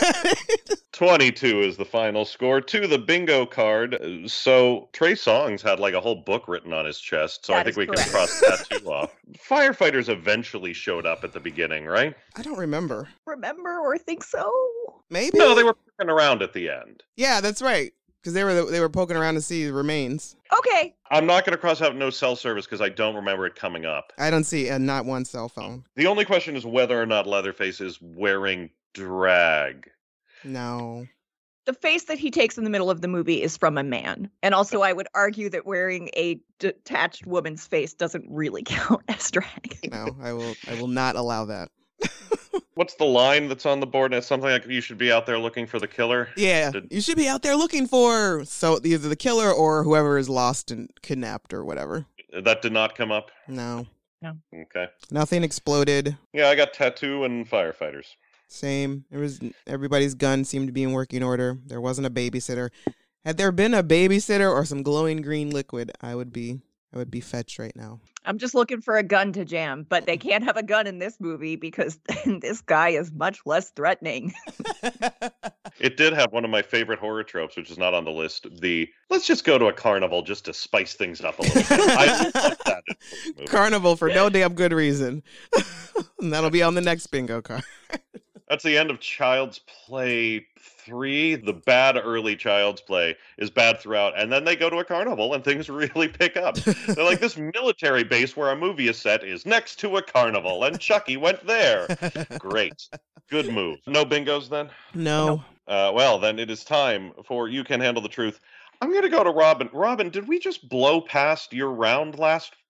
22 is the final score to the bingo card. So Trey Songz had like a whole book written on his chest, so I think we can cross that too off. Firefighters eventually showed up at the beginning, right? I don't remember. Remember or think so? Maybe. No, they were poking around at the end. Yeah, that's right. Because they were poking around to see the remains. Okay. I'm not going to cross out no cell service because I don't remember it coming up. I don't see not one cell phone. The only question is whether or not Leatherface is wearing drag. No. The face that he takes in the middle of the movie is from a man. And also, I would argue that wearing a detached woman's face doesn't really count as drag. No, I will not allow that. What's the line that's on the board? It's something like, you should be out there looking for the killer. Yeah, you should be out there looking for either the killer or whoever is lost and kidnapped or whatever. That did not come up? No. Okay. Nothing exploded. Yeah, I got tattoo and firefighters. Same. Everybody's gun seemed to be in working order. There wasn't a babysitter. Had there been a babysitter or some glowing green liquid, I would be fetched right now. I'm just looking for a gun to jam, but they can't have a gun in this movie because this guy is much less threatening. It did have one of my favorite horror tropes, which is not on the list. Let's just go to a carnival just to spice things up a little bit. I love that in this movie. Carnival for no damn good reason. And that'll be on the next bingo card. That's the end of Child's Play 3. The bad early Child's Play is bad throughout, and then they go to a carnival and things really pick up. They're like, this military base where a movie is set is next to a carnival, and Chucky went there. Great. Good move. No bingos then? No. Well, then it is time for You Can Handle the Truth. I'm going to go to Robin. Robin, did we just blow past your round last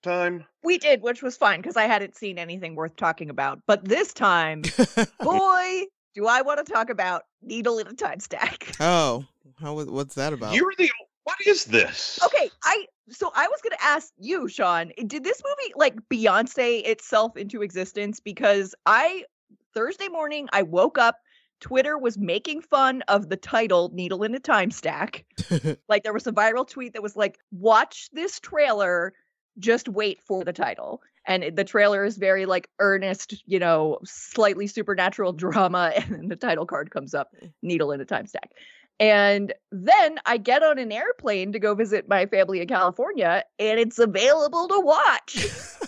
time? We did, which was fine because I hadn't seen anything worth talking about. But this time, boy, do I want to talk about Needle in a Time Stack. Oh, what's that about? What is this? Okay, I was gonna ask you, Sean, did this movie like Beyonce itself into existence? Because Thursday morning I woke up, Twitter was making fun of the title Needle in a Time Stack. Like there was a viral tweet that was like, watch this trailer, just wait for the title. And the trailer is very like earnest, slightly supernatural drama, and then the title card comes up, Needle in a Time Stack. And then I get on an airplane to go visit my family in California, and it's available to watch.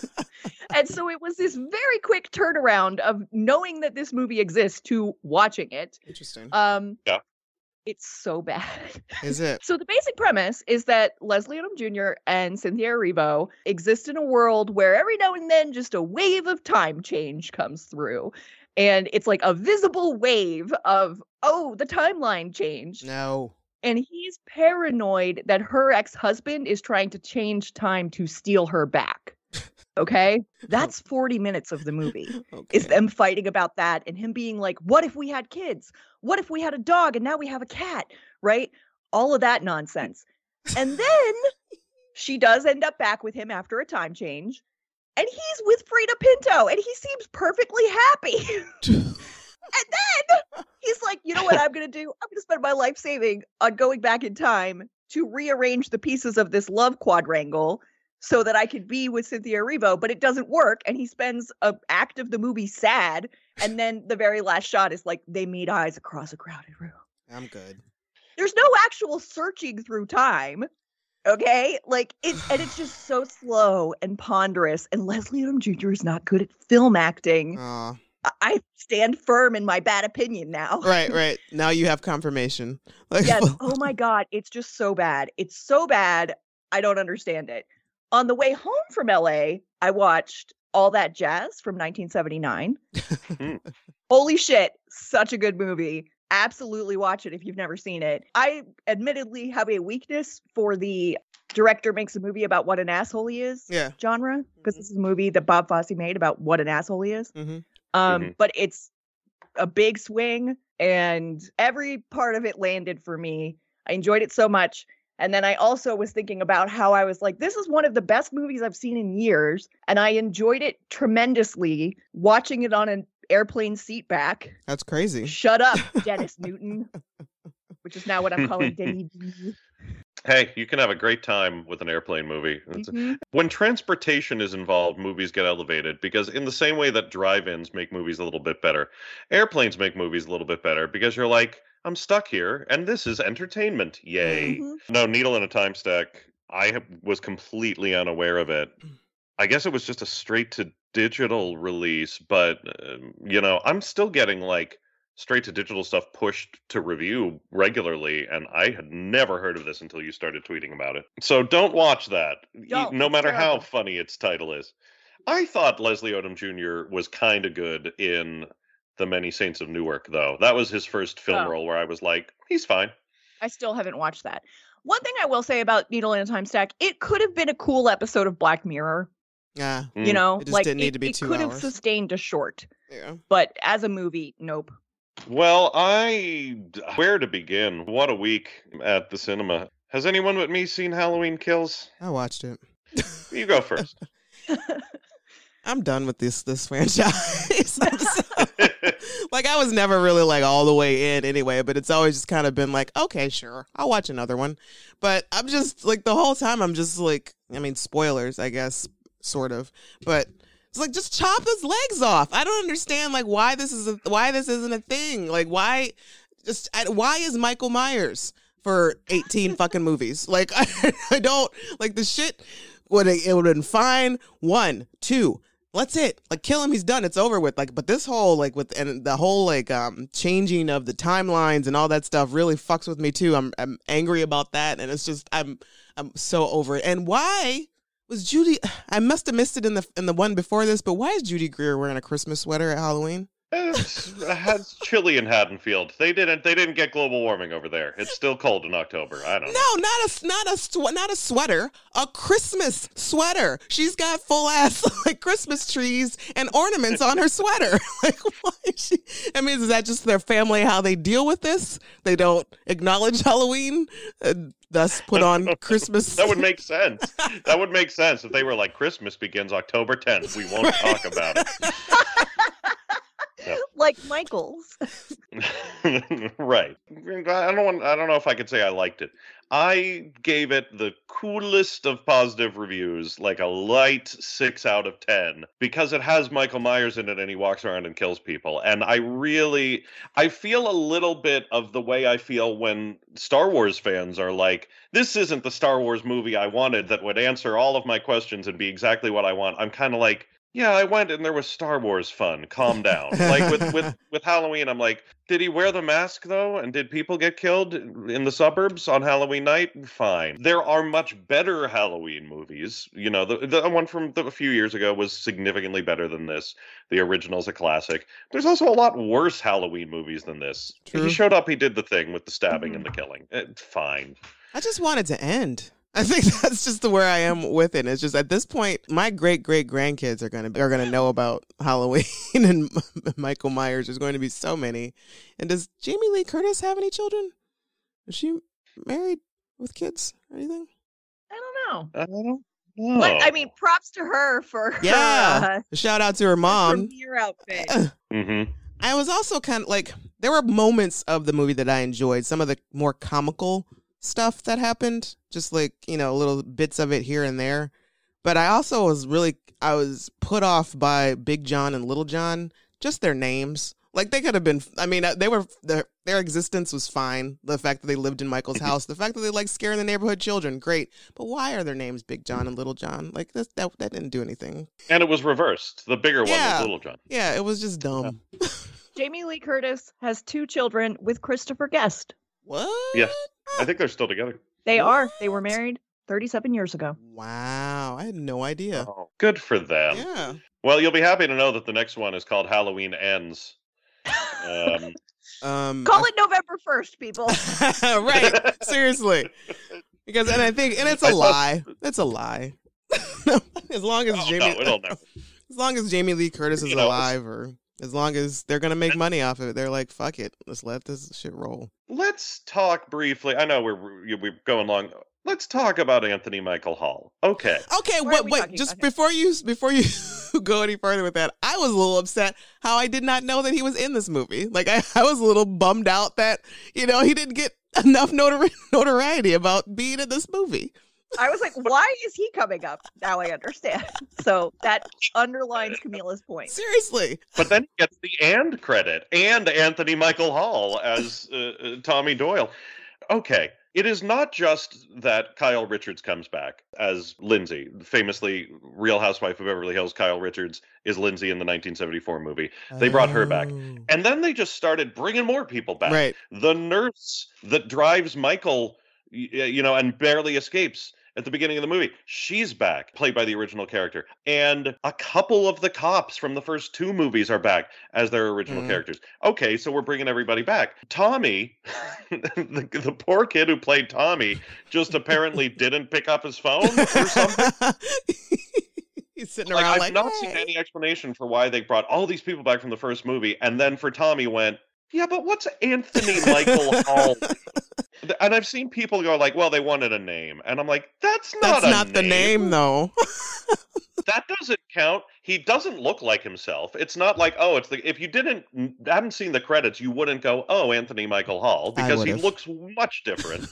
And so it was this very quick turnaround of knowing that this movie exists to watching it. Interesting. Yeah. It's so bad. Is it? So the basic premise is that Leslie Odom Jr. and Cynthia Erivo exist in a world where every now and then just a wave of time change comes through. And it's like a visible wave of, oh, the timeline changed. No. And he's paranoid that her ex-husband is trying to change time to steal her back. Okay? That's 40 minutes of the movie. Okay. Is them fighting about that and him being like, what if we had kids? What if we had a dog and now we have a cat? Right? All of that nonsense. And then she does end up back with him after a time change. And he's with Frida Pinto, and he seems perfectly happy. And then he's like, you know what I'm going to do? I'm going to spend my life saving on going back in time to rearrange the pieces of this love quadrangle so that I could be with Cynthia Erivo, but it doesn't work. And he spends an act of the movie sad. And then the very last shot is like, they meet eyes across a crowded room. I'm good. There's no actual searching through time. Okay, like it's just so slow and ponderous, and Leslie Odom Jr. is not good at film acting. Aw. I stand firm in my bad opinion now. Right. Now you have confirmation. Like, Yes. Oh my God, it's just so bad. It's so bad. I don't understand it. On the way home from LA, I watched All That Jazz from 1979. Holy shit, such a good movie. Absolutely watch it if you've never seen it. I admittedly have a weakness for the director makes a movie about what an asshole he is genre, because this is a movie that Bob Fosse made about what an asshole he is. But it's a big swing, and every part of it landed for me. I enjoyed it so much. And then I also was thinking about how I was like, this is one of the best movies I've seen in years, and I enjoyed it tremendously watching it on an airplane seat back. That's crazy. Shut up, Dennis Newton, which is now what I'm calling Denny B. Hey, you can have a great time with an airplane movie. When transportation is involved, movies get elevated because in the same way that drive-ins make movies a little bit better, airplanes make movies a little bit better because you're like, I'm stuck here and this is entertainment. Yay. No, Needle in a Time Stack, was completely unaware of it. I guess it was just a straight to digital release, but I'm still getting like straight to digital stuff pushed to review regularly, and I had never heard of this until you started tweeting about it. So don't watch that, no matter how funny its title is. I thought Leslie Odom Jr. was kind of good in The Many Saints of Newark, though. That was his first film role where I was like, he's fine. I still haven't watched that. One thing I will say about Needle in a Time Stack, it could have been a cool episode of Black Mirror. Yeah. You know, it just didn't need to be 2 hours. It could have sustained a short. Yeah. But as a movie, nope. Well, where to begin? What a week at the cinema. Has anyone but me seen Halloween Kills? I watched it. You go first. I'm done with this franchise. Like, I was never really like all the way in anyway, but it's always just kind of been like, okay, sure, I'll watch another one. But I'm just like, the whole time I'm just like, I mean, spoilers, I guess, sort of, but it's like, just chop his legs off. I don't understand like why this isn't a thing. Like, why is Michael Myers for 18 fucking movies? Like, I don't like the shit. It would have been fine. 1, 2. That's it. Like, kill him. He's done. It's over with. Like, but this whole and the whole changing of the timelines and all that stuff really fucks with me too. I'm angry about that, and it's just I'm so over it. And why was Judy? I must have missed it in the one before this, but why is Judy Greer wearing a Christmas sweater at Halloween? It's chilly in Haddonfield. They didn't get global warming over there. It's still cold in October. I don't know. No, not a sweater, a Christmas sweater. She's got full ass like Christmas trees and ornaments on her sweater. Like, why is she? I mean, is that just their family, how they deal with this? They don't acknowledge Halloween, thus put on Christmas. That would make sense. That would make sense if they were like, Christmas begins October 10th. We won't talk about it. Like Michael's. Right. I don't know if I could say I liked it. I gave it the coolest of positive reviews, like a light 6 out of 10, because it has Michael Myers in it and he walks around and kills people. And I feel a little bit of the way I feel when Star Wars fans are like, this isn't the Star Wars movie I wanted that would answer all of my questions and be exactly what I want. I'm kind of like, yeah, I went and there was Star Wars fun. Calm down. Like with Halloween, I'm like, did he wear the mask though? And did people get killed in the suburbs on Halloween night? Fine. There are much better Halloween movies. You know, the one from a few years ago was significantly better than this. The original's a classic. There's also a lot worse Halloween movies than this. True. He showed up, he did the thing with the stabbing and the killing. Fine. I just want it to end. I think that's just where I am with it. It's just at this point, my great grandkids are gonna know about Halloween and Michael Myers. There's going to be so many. And does Jamie Lee Curtis have any children? Is she married with kids or anything? I don't know. I don't know. But I mean, props to her for Yeah. her Shout out to her mom. premiere outfit. Mm-hmm. I was also kind of like, there were moments of the movie that I enjoyed. Some of the more comical stuff that happened, just like, you know, little bits of it here and there. But I also I was put off by Big John and Little John, just their names. Like, they could have been, I mean, their existence was fine. The fact that they lived in Michael's house, the fact that they like scaring the neighborhood children, great. But why are their names Big John and Little John? Like, that didn't do anything. And it was reversed. The bigger one was Little John. Yeah, it was just dumb. Jamie Lee Curtis has 2 children with Christopher Guest. What? Yes. I think they're still together. They are. They were married 37 years ago. Wow, I had no idea. Oh, good for them. Yeah. Well, you'll be happy to know that the next one is called Halloween Ends. Call it November 1st, people. Right. Seriously. Because it's a lie. It's a lie. As long as as long as Jamie Lee Curtis is alive, or as long as they're gonna make money off of it, they're like, fuck it, let's let this shit roll. Let's talk briefly. I know we're going long. Let's talk about Anthony Michael Hall. Okay. Okay, Why are we wait, talking just about him? before you go any further with that, I was a little upset how I did not know that he was in this movie. Like, I was a little bummed out that, you know, he didn't get enough notoriety about being in this movie. I was like, why is he coming up? Now I understand. So that underlines Camila's point. Seriously. But then he gets the and credit and Anthony Michael Hall as Tommy Doyle. Okay. It is not just that Kyle Richards comes back as Lindsay. Famously, Real Housewife of Beverly Hills, Kyle Richards is Lindsay in the 1974 movie. They brought her back. And then they just started bringing more people back. Right. The nurse that drives Michael, you know, and barely escapes at the beginning of the movie, she's back, played by the original character. And a couple of the cops from the first 2 movies are back as their original characters. Okay, so we're bringing everybody back. Tommy, the poor kid who played Tommy, just apparently didn't pick up his phone or something. He's sitting around I've not seen any explanation for why they brought all these people back from the first movie, and then for Tommy went, yeah, but what's Anthony Michael Hall? And I've seen people go like, well, they wanted a name. And I'm like, that's not the name, though. That doesn't count. He doesn't look like himself. It's not like, oh, if you haven't seen the credits, you wouldn't go, oh, Anthony Michael Hall, because he looks much different.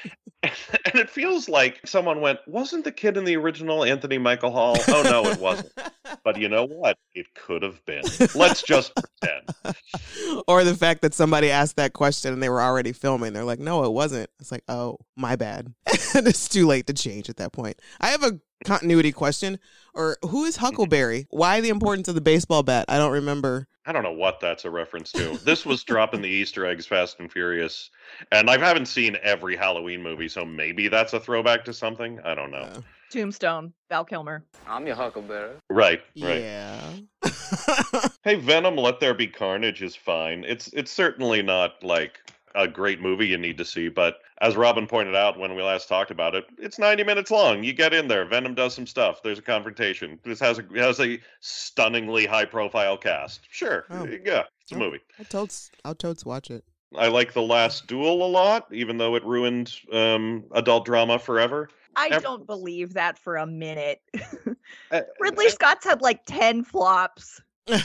And it feels like someone went, wasn't the kid in the original Anthony Michael Hall? Oh, no, it wasn't. But you know what? It could have been. Let's just pretend. Or the fact that somebody asked that question and they were already filming. They're like, no, it wasn't. It's like, oh, my bad. And it's too late to change at that point. I have a continuity question. Or who is Huckleberry? Why the importance of the baseball bat? I don't remember. I don't know what that's a reference to. This was dropping the Easter eggs Fast and Furious. And I haven't seen every Halloween movie, so maybe that's a throwback to something. I don't know. Tombstone, Val Kilmer. I'm your Huckleberry. Right. Yeah. Hey, Venom, Let There Be Carnage is fine. It's certainly not like a great movie you need to see, but as Robin pointed out when we last talked about it, it's 90 minutes long. You get in there. Venom does some stuff. There's a confrontation. This has a stunningly high-profile cast. Sure, Oh. yeah, it's a movie. I'll totes watch it. I like The Last Duel a lot, even though it ruined adult drama forever. I Ev- don't believe that for a minute. Uh, Ridley Scott's had like 10 flops.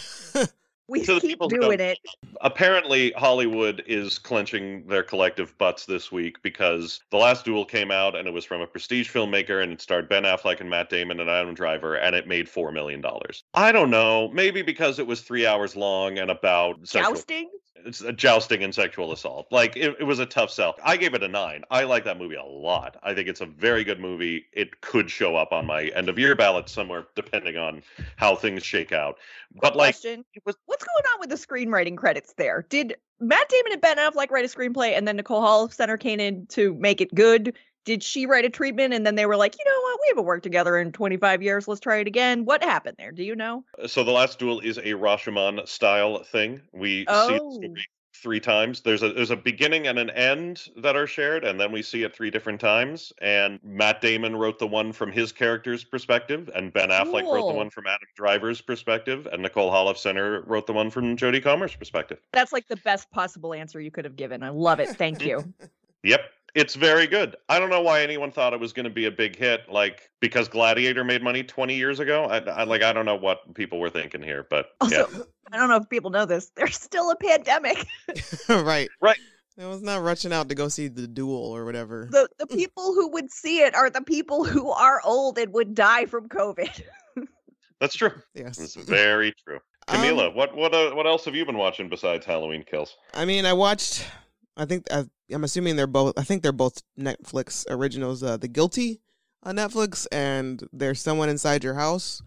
We To the keep people who doing don't- it. Apparently, Hollywood is clenching their collective butts this week because The Last Duel came out and it was from a prestige filmmaker and it starred Ben Affleck and Matt Damon and Adam Driver and it made $4 million. I don't know. Maybe because it was 3 hours long and about Jousting? It's a jousting and sexual assault. Like, it was a tough sell. I gave it a 9. I like that movie a lot. I think it's a very good movie. It could show up on my end of year ballot somewhere, depending on how things shake out. But, like, Question. it was What's going on with the screenwriting credits there? Did Matt Damon and Ben Affleck write a screenplay and then Nicole Holofcener came in to make it good? Did she write a treatment and then they were like, you know what? We haven't worked together in 25 years. Let's try it again. What happened there? Do you know? So The Last Duel is a Rashomon style thing. We see the Oh. story 3 times. There's a beginning and an end that are shared, and then we see it 3 different times. And Matt Damon wrote the one from his character's perspective, and Ben Affleck wrote the Cool. one from Adam Driver's perspective, and Nicole Holofcener wrote the one from Jodie Comer's perspective. That's like the best possible answer you could have given. I love it. Thank you. Yep. It's very good. I don't know why anyone thought it was going to be a big hit, like because Gladiator made money 20 years ago. I don't know what people were thinking here, but Also, yeah. I don't know if people know this. There's still a pandemic. Right. Right. I was not rushing out to go see The Duel or whatever. The people who would see it are the people who are old and would die from COVID. That's true. Yes. It's very true. Camila, what else have you been watching besides Halloween Kills? I mean, I watched. I'm assuming they're both. I think they're both Netflix originals. The Guilty on Netflix, and There's Someone Inside Your House.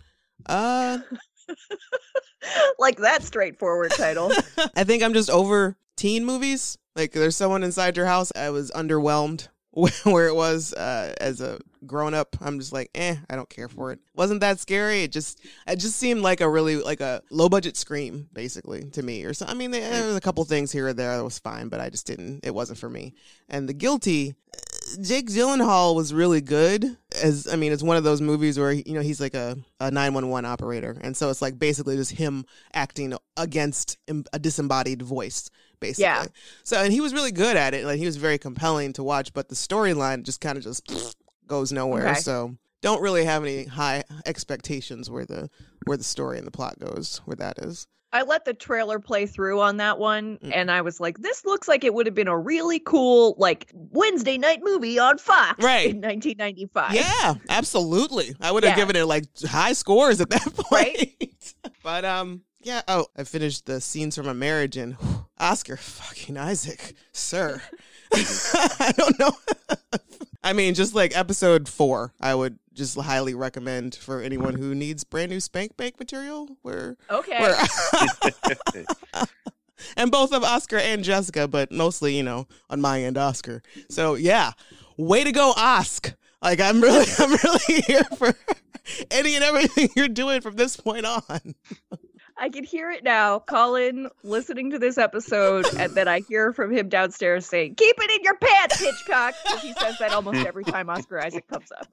Like that straightforward title. I think I'm just over teen movies. Like There's Someone Inside Your House. I was underwhelmed where it was as a grown up. I'm just like, I don't care for it. Wasn't that scary? It just seemed like a really like a low budget Scream, basically, to me. Or so. I mean, there was a couple things here or there that was fine, but I just didn't. It wasn't for me. And The Guilty, Jake Gyllenhaal was really good. It's one of those movies where he's like a 911 operator, and so it's like basically just him acting against a disembodied voice, basically. Yeah. So, and he was really good at it. Like he was very compelling to watch, but the storyline just kind of just goes nowhere. Okay. So, don't really have any high expectations where the story and the plot goes, where that is. I let the trailer play through on that one, Mm. and I was like, this looks like it would have been a really cool, like, Wednesday night movie on Fox Right. in 1995. Yeah, absolutely. I would have Yeah. given it like high scores at that point. Right? But yeah. Oh, I finished the Scenes from a Marriage, and Oscar fucking Isaac, sir. I don't know. I mean, just like episode 4, I would just highly recommend for anyone who needs brand new spank bank material. Okay. And both of Oscar and Jessica, but mostly, on my end, Oscar. So yeah, way to go, Oscar. Like I'm really here for any and everything you're doing from this point on. I can hear it now. Colin listening to this episode, and then I hear from him downstairs saying, "Keep it in your pants, Hitchcock." Because he says that almost every time Oscar Isaac comes up.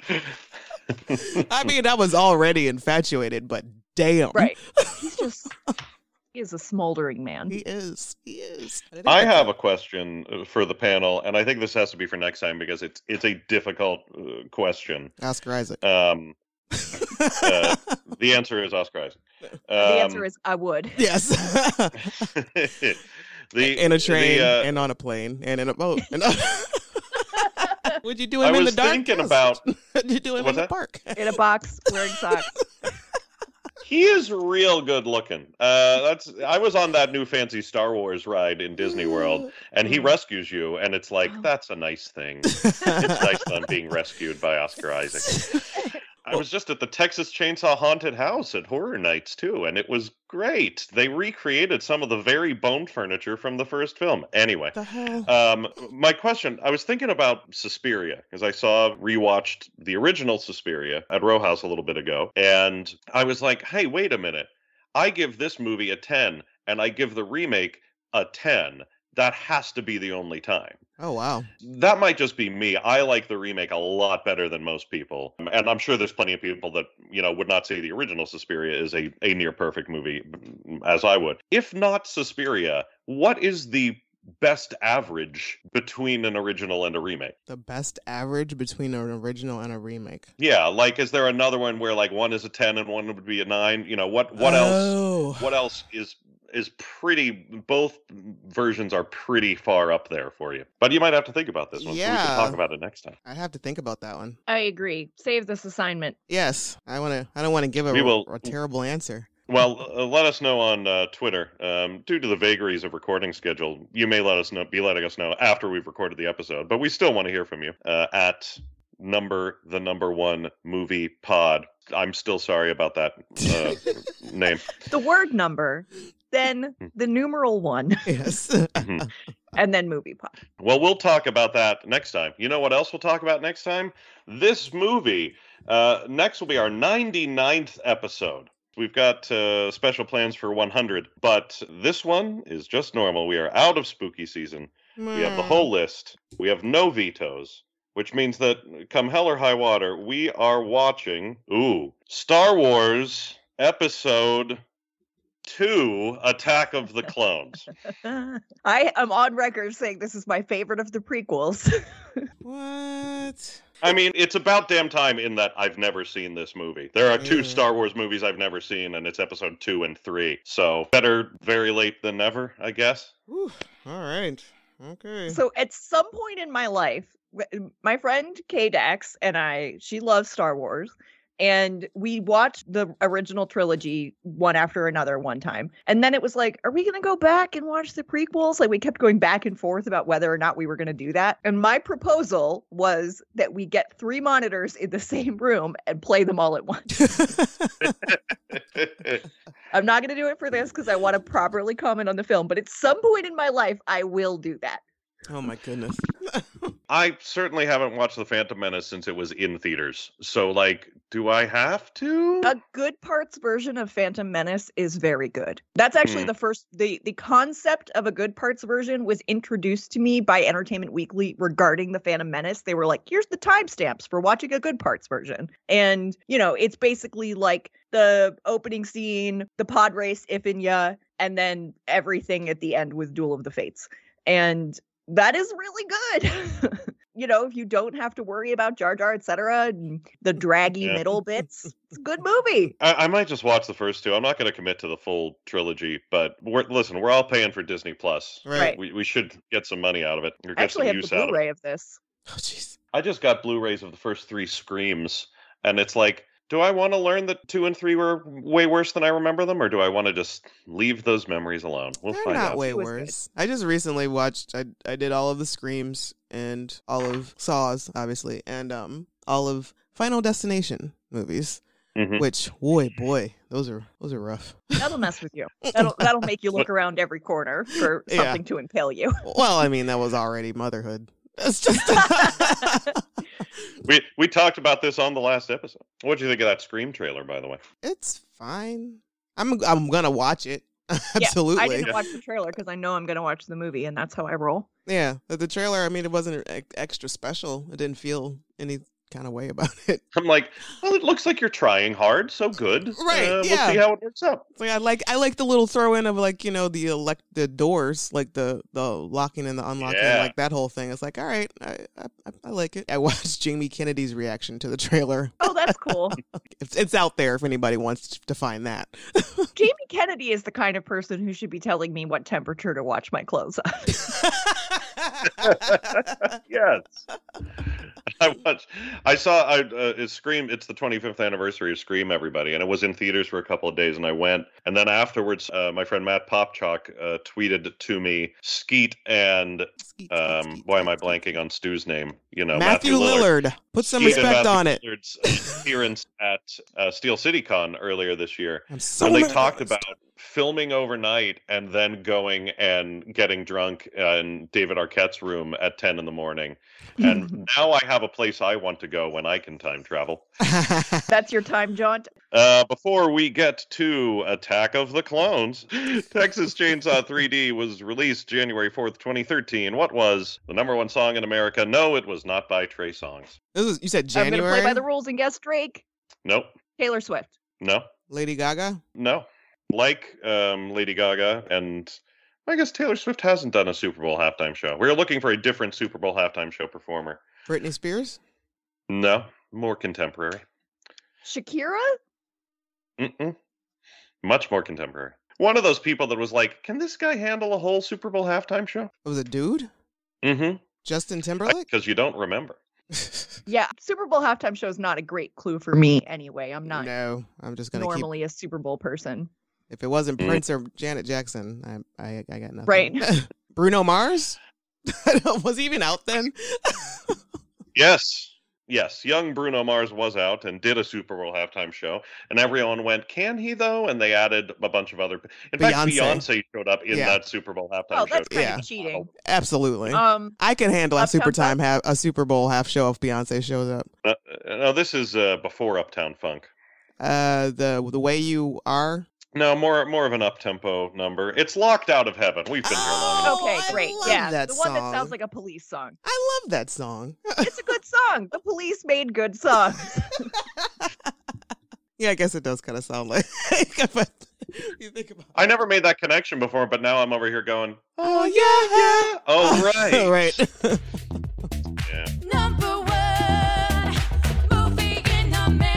I mean, I was already infatuated, but damn. Right. He is a smoldering man. He is. I have a question for the panel, and I think this has to be for next time because it's a difficult question. Oscar Isaac. The answer is Oscar Isaac. The answer is I would. Yes. In a train, and on a plane, and in a boat. Would you do him I in the was dark? thinking about. Would you do him in What's the that? park? In a box, wearing socks. He is real good looking. I was on that new fancy Star Wars ride in Disney World, and he rescues you, and it's like that's a nice thing. It's nice that I'm being rescued by Oscar Isaac. I was just at the Texas Chainsaw Haunted House at Horror Nights too, and it was great. They recreated some of the very bone furniture from the first film. Anyway, The hell? my question, I was thinking about Suspiria because I rewatched the original Suspiria at Row House a little bit ago, and I was like, hey, wait a minute. I give this movie a 10 and I give the remake a 10, that has to be the only time. Oh, wow. That might just be me. I like the remake a lot better than most people. And I'm sure there's plenty of people that, would not say the original Suspiria is a near perfect movie, as I would. If not Suspiria, what is the best average between an original and a remake? The best average between an original and a remake. Yeah, like, is there another one where like one is a 10 and one would be a 9? What else? What else is pretty? Both versions are pretty far up there for you. But you might have to think about this one. So we Yeah. can talk about it next time. I have to think about that one. I agree. Save this assignment. Yes, I don't want to give We will- a terrible answer. Well, let us know on Twitter. Due to the vagaries of recording schedule, you may be letting us know after we've recorded the episode. But we still want to hear from you at the number one movie pod. I'm still sorry about that name. The word number, then the numeral 1, Yes. and then movie pod. Well, we'll talk about that next time. You know what else we'll talk about next time? This movie. Next will be our 99th episode. We've got special plans for 100, but this one is just normal. We are out of spooky season. We have the whole list. We have no vetoes, which means that come hell or high water, we are watching, Star Wars Episode 2, Attack of the Clones. I am on record saying this is my favorite of the prequels. What? I mean, it's about damn time in that I've never seen this movie. There are 2 Yeah. Star Wars movies I've never seen, and it's Episode 2 and 3. So better very late than never, I guess. Whew. All right. Okay. So at some point in my life, my friend K-Dax and she loves Star Wars. And we watched the original trilogy one after another one time. And then it was like, are we going to go back and watch the prequels? Like, we kept going back and forth about whether or not we were going to do that. And my proposal was that we get 3 monitors in the same room and play them all at once. I'm not going to do it for this because I want to properly comment on the film. But at some point in my life, I will do that. Oh my goodness. I certainly haven't watched The Phantom Menace since it was in theaters. So, like, do I have to? A good parts version of Phantom Menace is very good. That's actually the concept of a good parts version was introduced to me by Entertainment Weekly regarding the Phantom Menace. They were like, here's the timestamps for watching a good parts version. And, it's basically like the opening scene, the pod race, Ifinya, and then everything at the end with Duel of the Fates. And that is really good. If you don't have to worry about Jar Jar, etc., and the draggy middle bits, it's a good movie. I might just watch the first 2. I'm not going to commit to the full trilogy, but we're all paying for Disney Plus. Right. We should get some money out of it. Or I get actually some have use the out of it. Blu-ray of this. Oh jeez. I just got Blu-rays of the first 3 Screams, and it's like, do I want to learn that 2 and 3 were way worse than I remember them, or do I want to just leave those memories alone? We'll They're find not out. way It was worse. I just recently watched. I did all of the Screams and all of Saws, obviously, and all of Final Destination movies. Mhm. Which, boy, those are rough. That'll mess with you. That'll make you look around every corner for Yeah. something to impale you. Well, I mean, that was already motherhood. It's just. We talked about this on the last episode. What do you think of that Scream trailer, by the way? It's fine. I'm gonna watch it. Absolutely. I didn't watch the trailer because I know I'm going to watch the movie, and that's how I roll. Yeah, the trailer. I mean, it wasn't extra special. It didn't feel any kind of way about it. I'm like, well, it looks like you're trying hard, so good. Right, We'll yeah. see how it works out. It's like I like the little throw in of like the doors, like the locking and the unlocking, Yeah. like that whole thing. It's like, all right, I like it. I watched Jamie Kennedy's reaction to the trailer. Oh, that's cool. It's out there if anybody wants to find that. Jamie Kennedy is the kind of person who should be telling me what temperature to watch my clothes on. Yes. I saw Scream. It's the 25th anniversary of Scream, everybody, and it was in theaters for a couple of days, and I went. And then afterwards, my friend Matt Popchalk tweeted to me Skeet and Skeet, why am I blanking on Stu's name? Matthew Lillard. Put some Skeet and respect Matthew on it. Lillard's appearance at Steel City Con earlier this year. I'm so when they nervous. talked about filming overnight and then going and getting drunk in David Arquette's room at 10 in the morning. And now I have a place I want to go when I can time travel. That's your time jaunt. Before we get to Attack of the Clones, Texas Chainsaw 3D was released January 4th, 2013. What was the number one song in America? No, it was not by Trey Songz. You said I'm January? going to play by the rules and guess Drake. Nope. Taylor Swift. No. Lady Gaga? No. Like Lady Gaga, and I guess Taylor Swift hasn't done a Super Bowl halftime show. We were looking for a different Super Bowl halftime show performer. Britney Spears? No. More contemporary. Shakira? Mm-mm. Much more contemporary. One of those people that was like, can this guy handle a whole Super Bowl halftime show? It was a dude? Mm-hmm. Justin Timberlake? Because you don't remember. Yeah, Super Bowl halftime show is not a great clue for me anyway. I'm not No, I'm just going to keep... normally a Super Bowl person. If it wasn't Prince or Janet Jackson, I got nothing. Right. Bruno Mars? Was he even out then? Yes. Yes, young Bruno Mars was out and did a Super Bowl halftime show, and everyone went, can he though? And they added a bunch of other... In fact, Beyonce showed up in that Super Bowl halftime Oh, show. that's kind Yeah. of cheating. Absolutely. I can handle a Super Bowl half show if Beyonce shows up. No, this is before Uptown Funk. The Way You Are? No, more of an up-tempo number. It's Locked Out of Heaven. We've been here long enough. Okay, I great. love Yeah, that the one that song. sounds like a police song. I love that song. It's a good song. The police made good songs. Yeah, I guess it does kind of sound like... but you think about... I never made that connection before, but now I'm over here going, Oh, yeah. oh, right. Right. Yeah. Number one movie in America.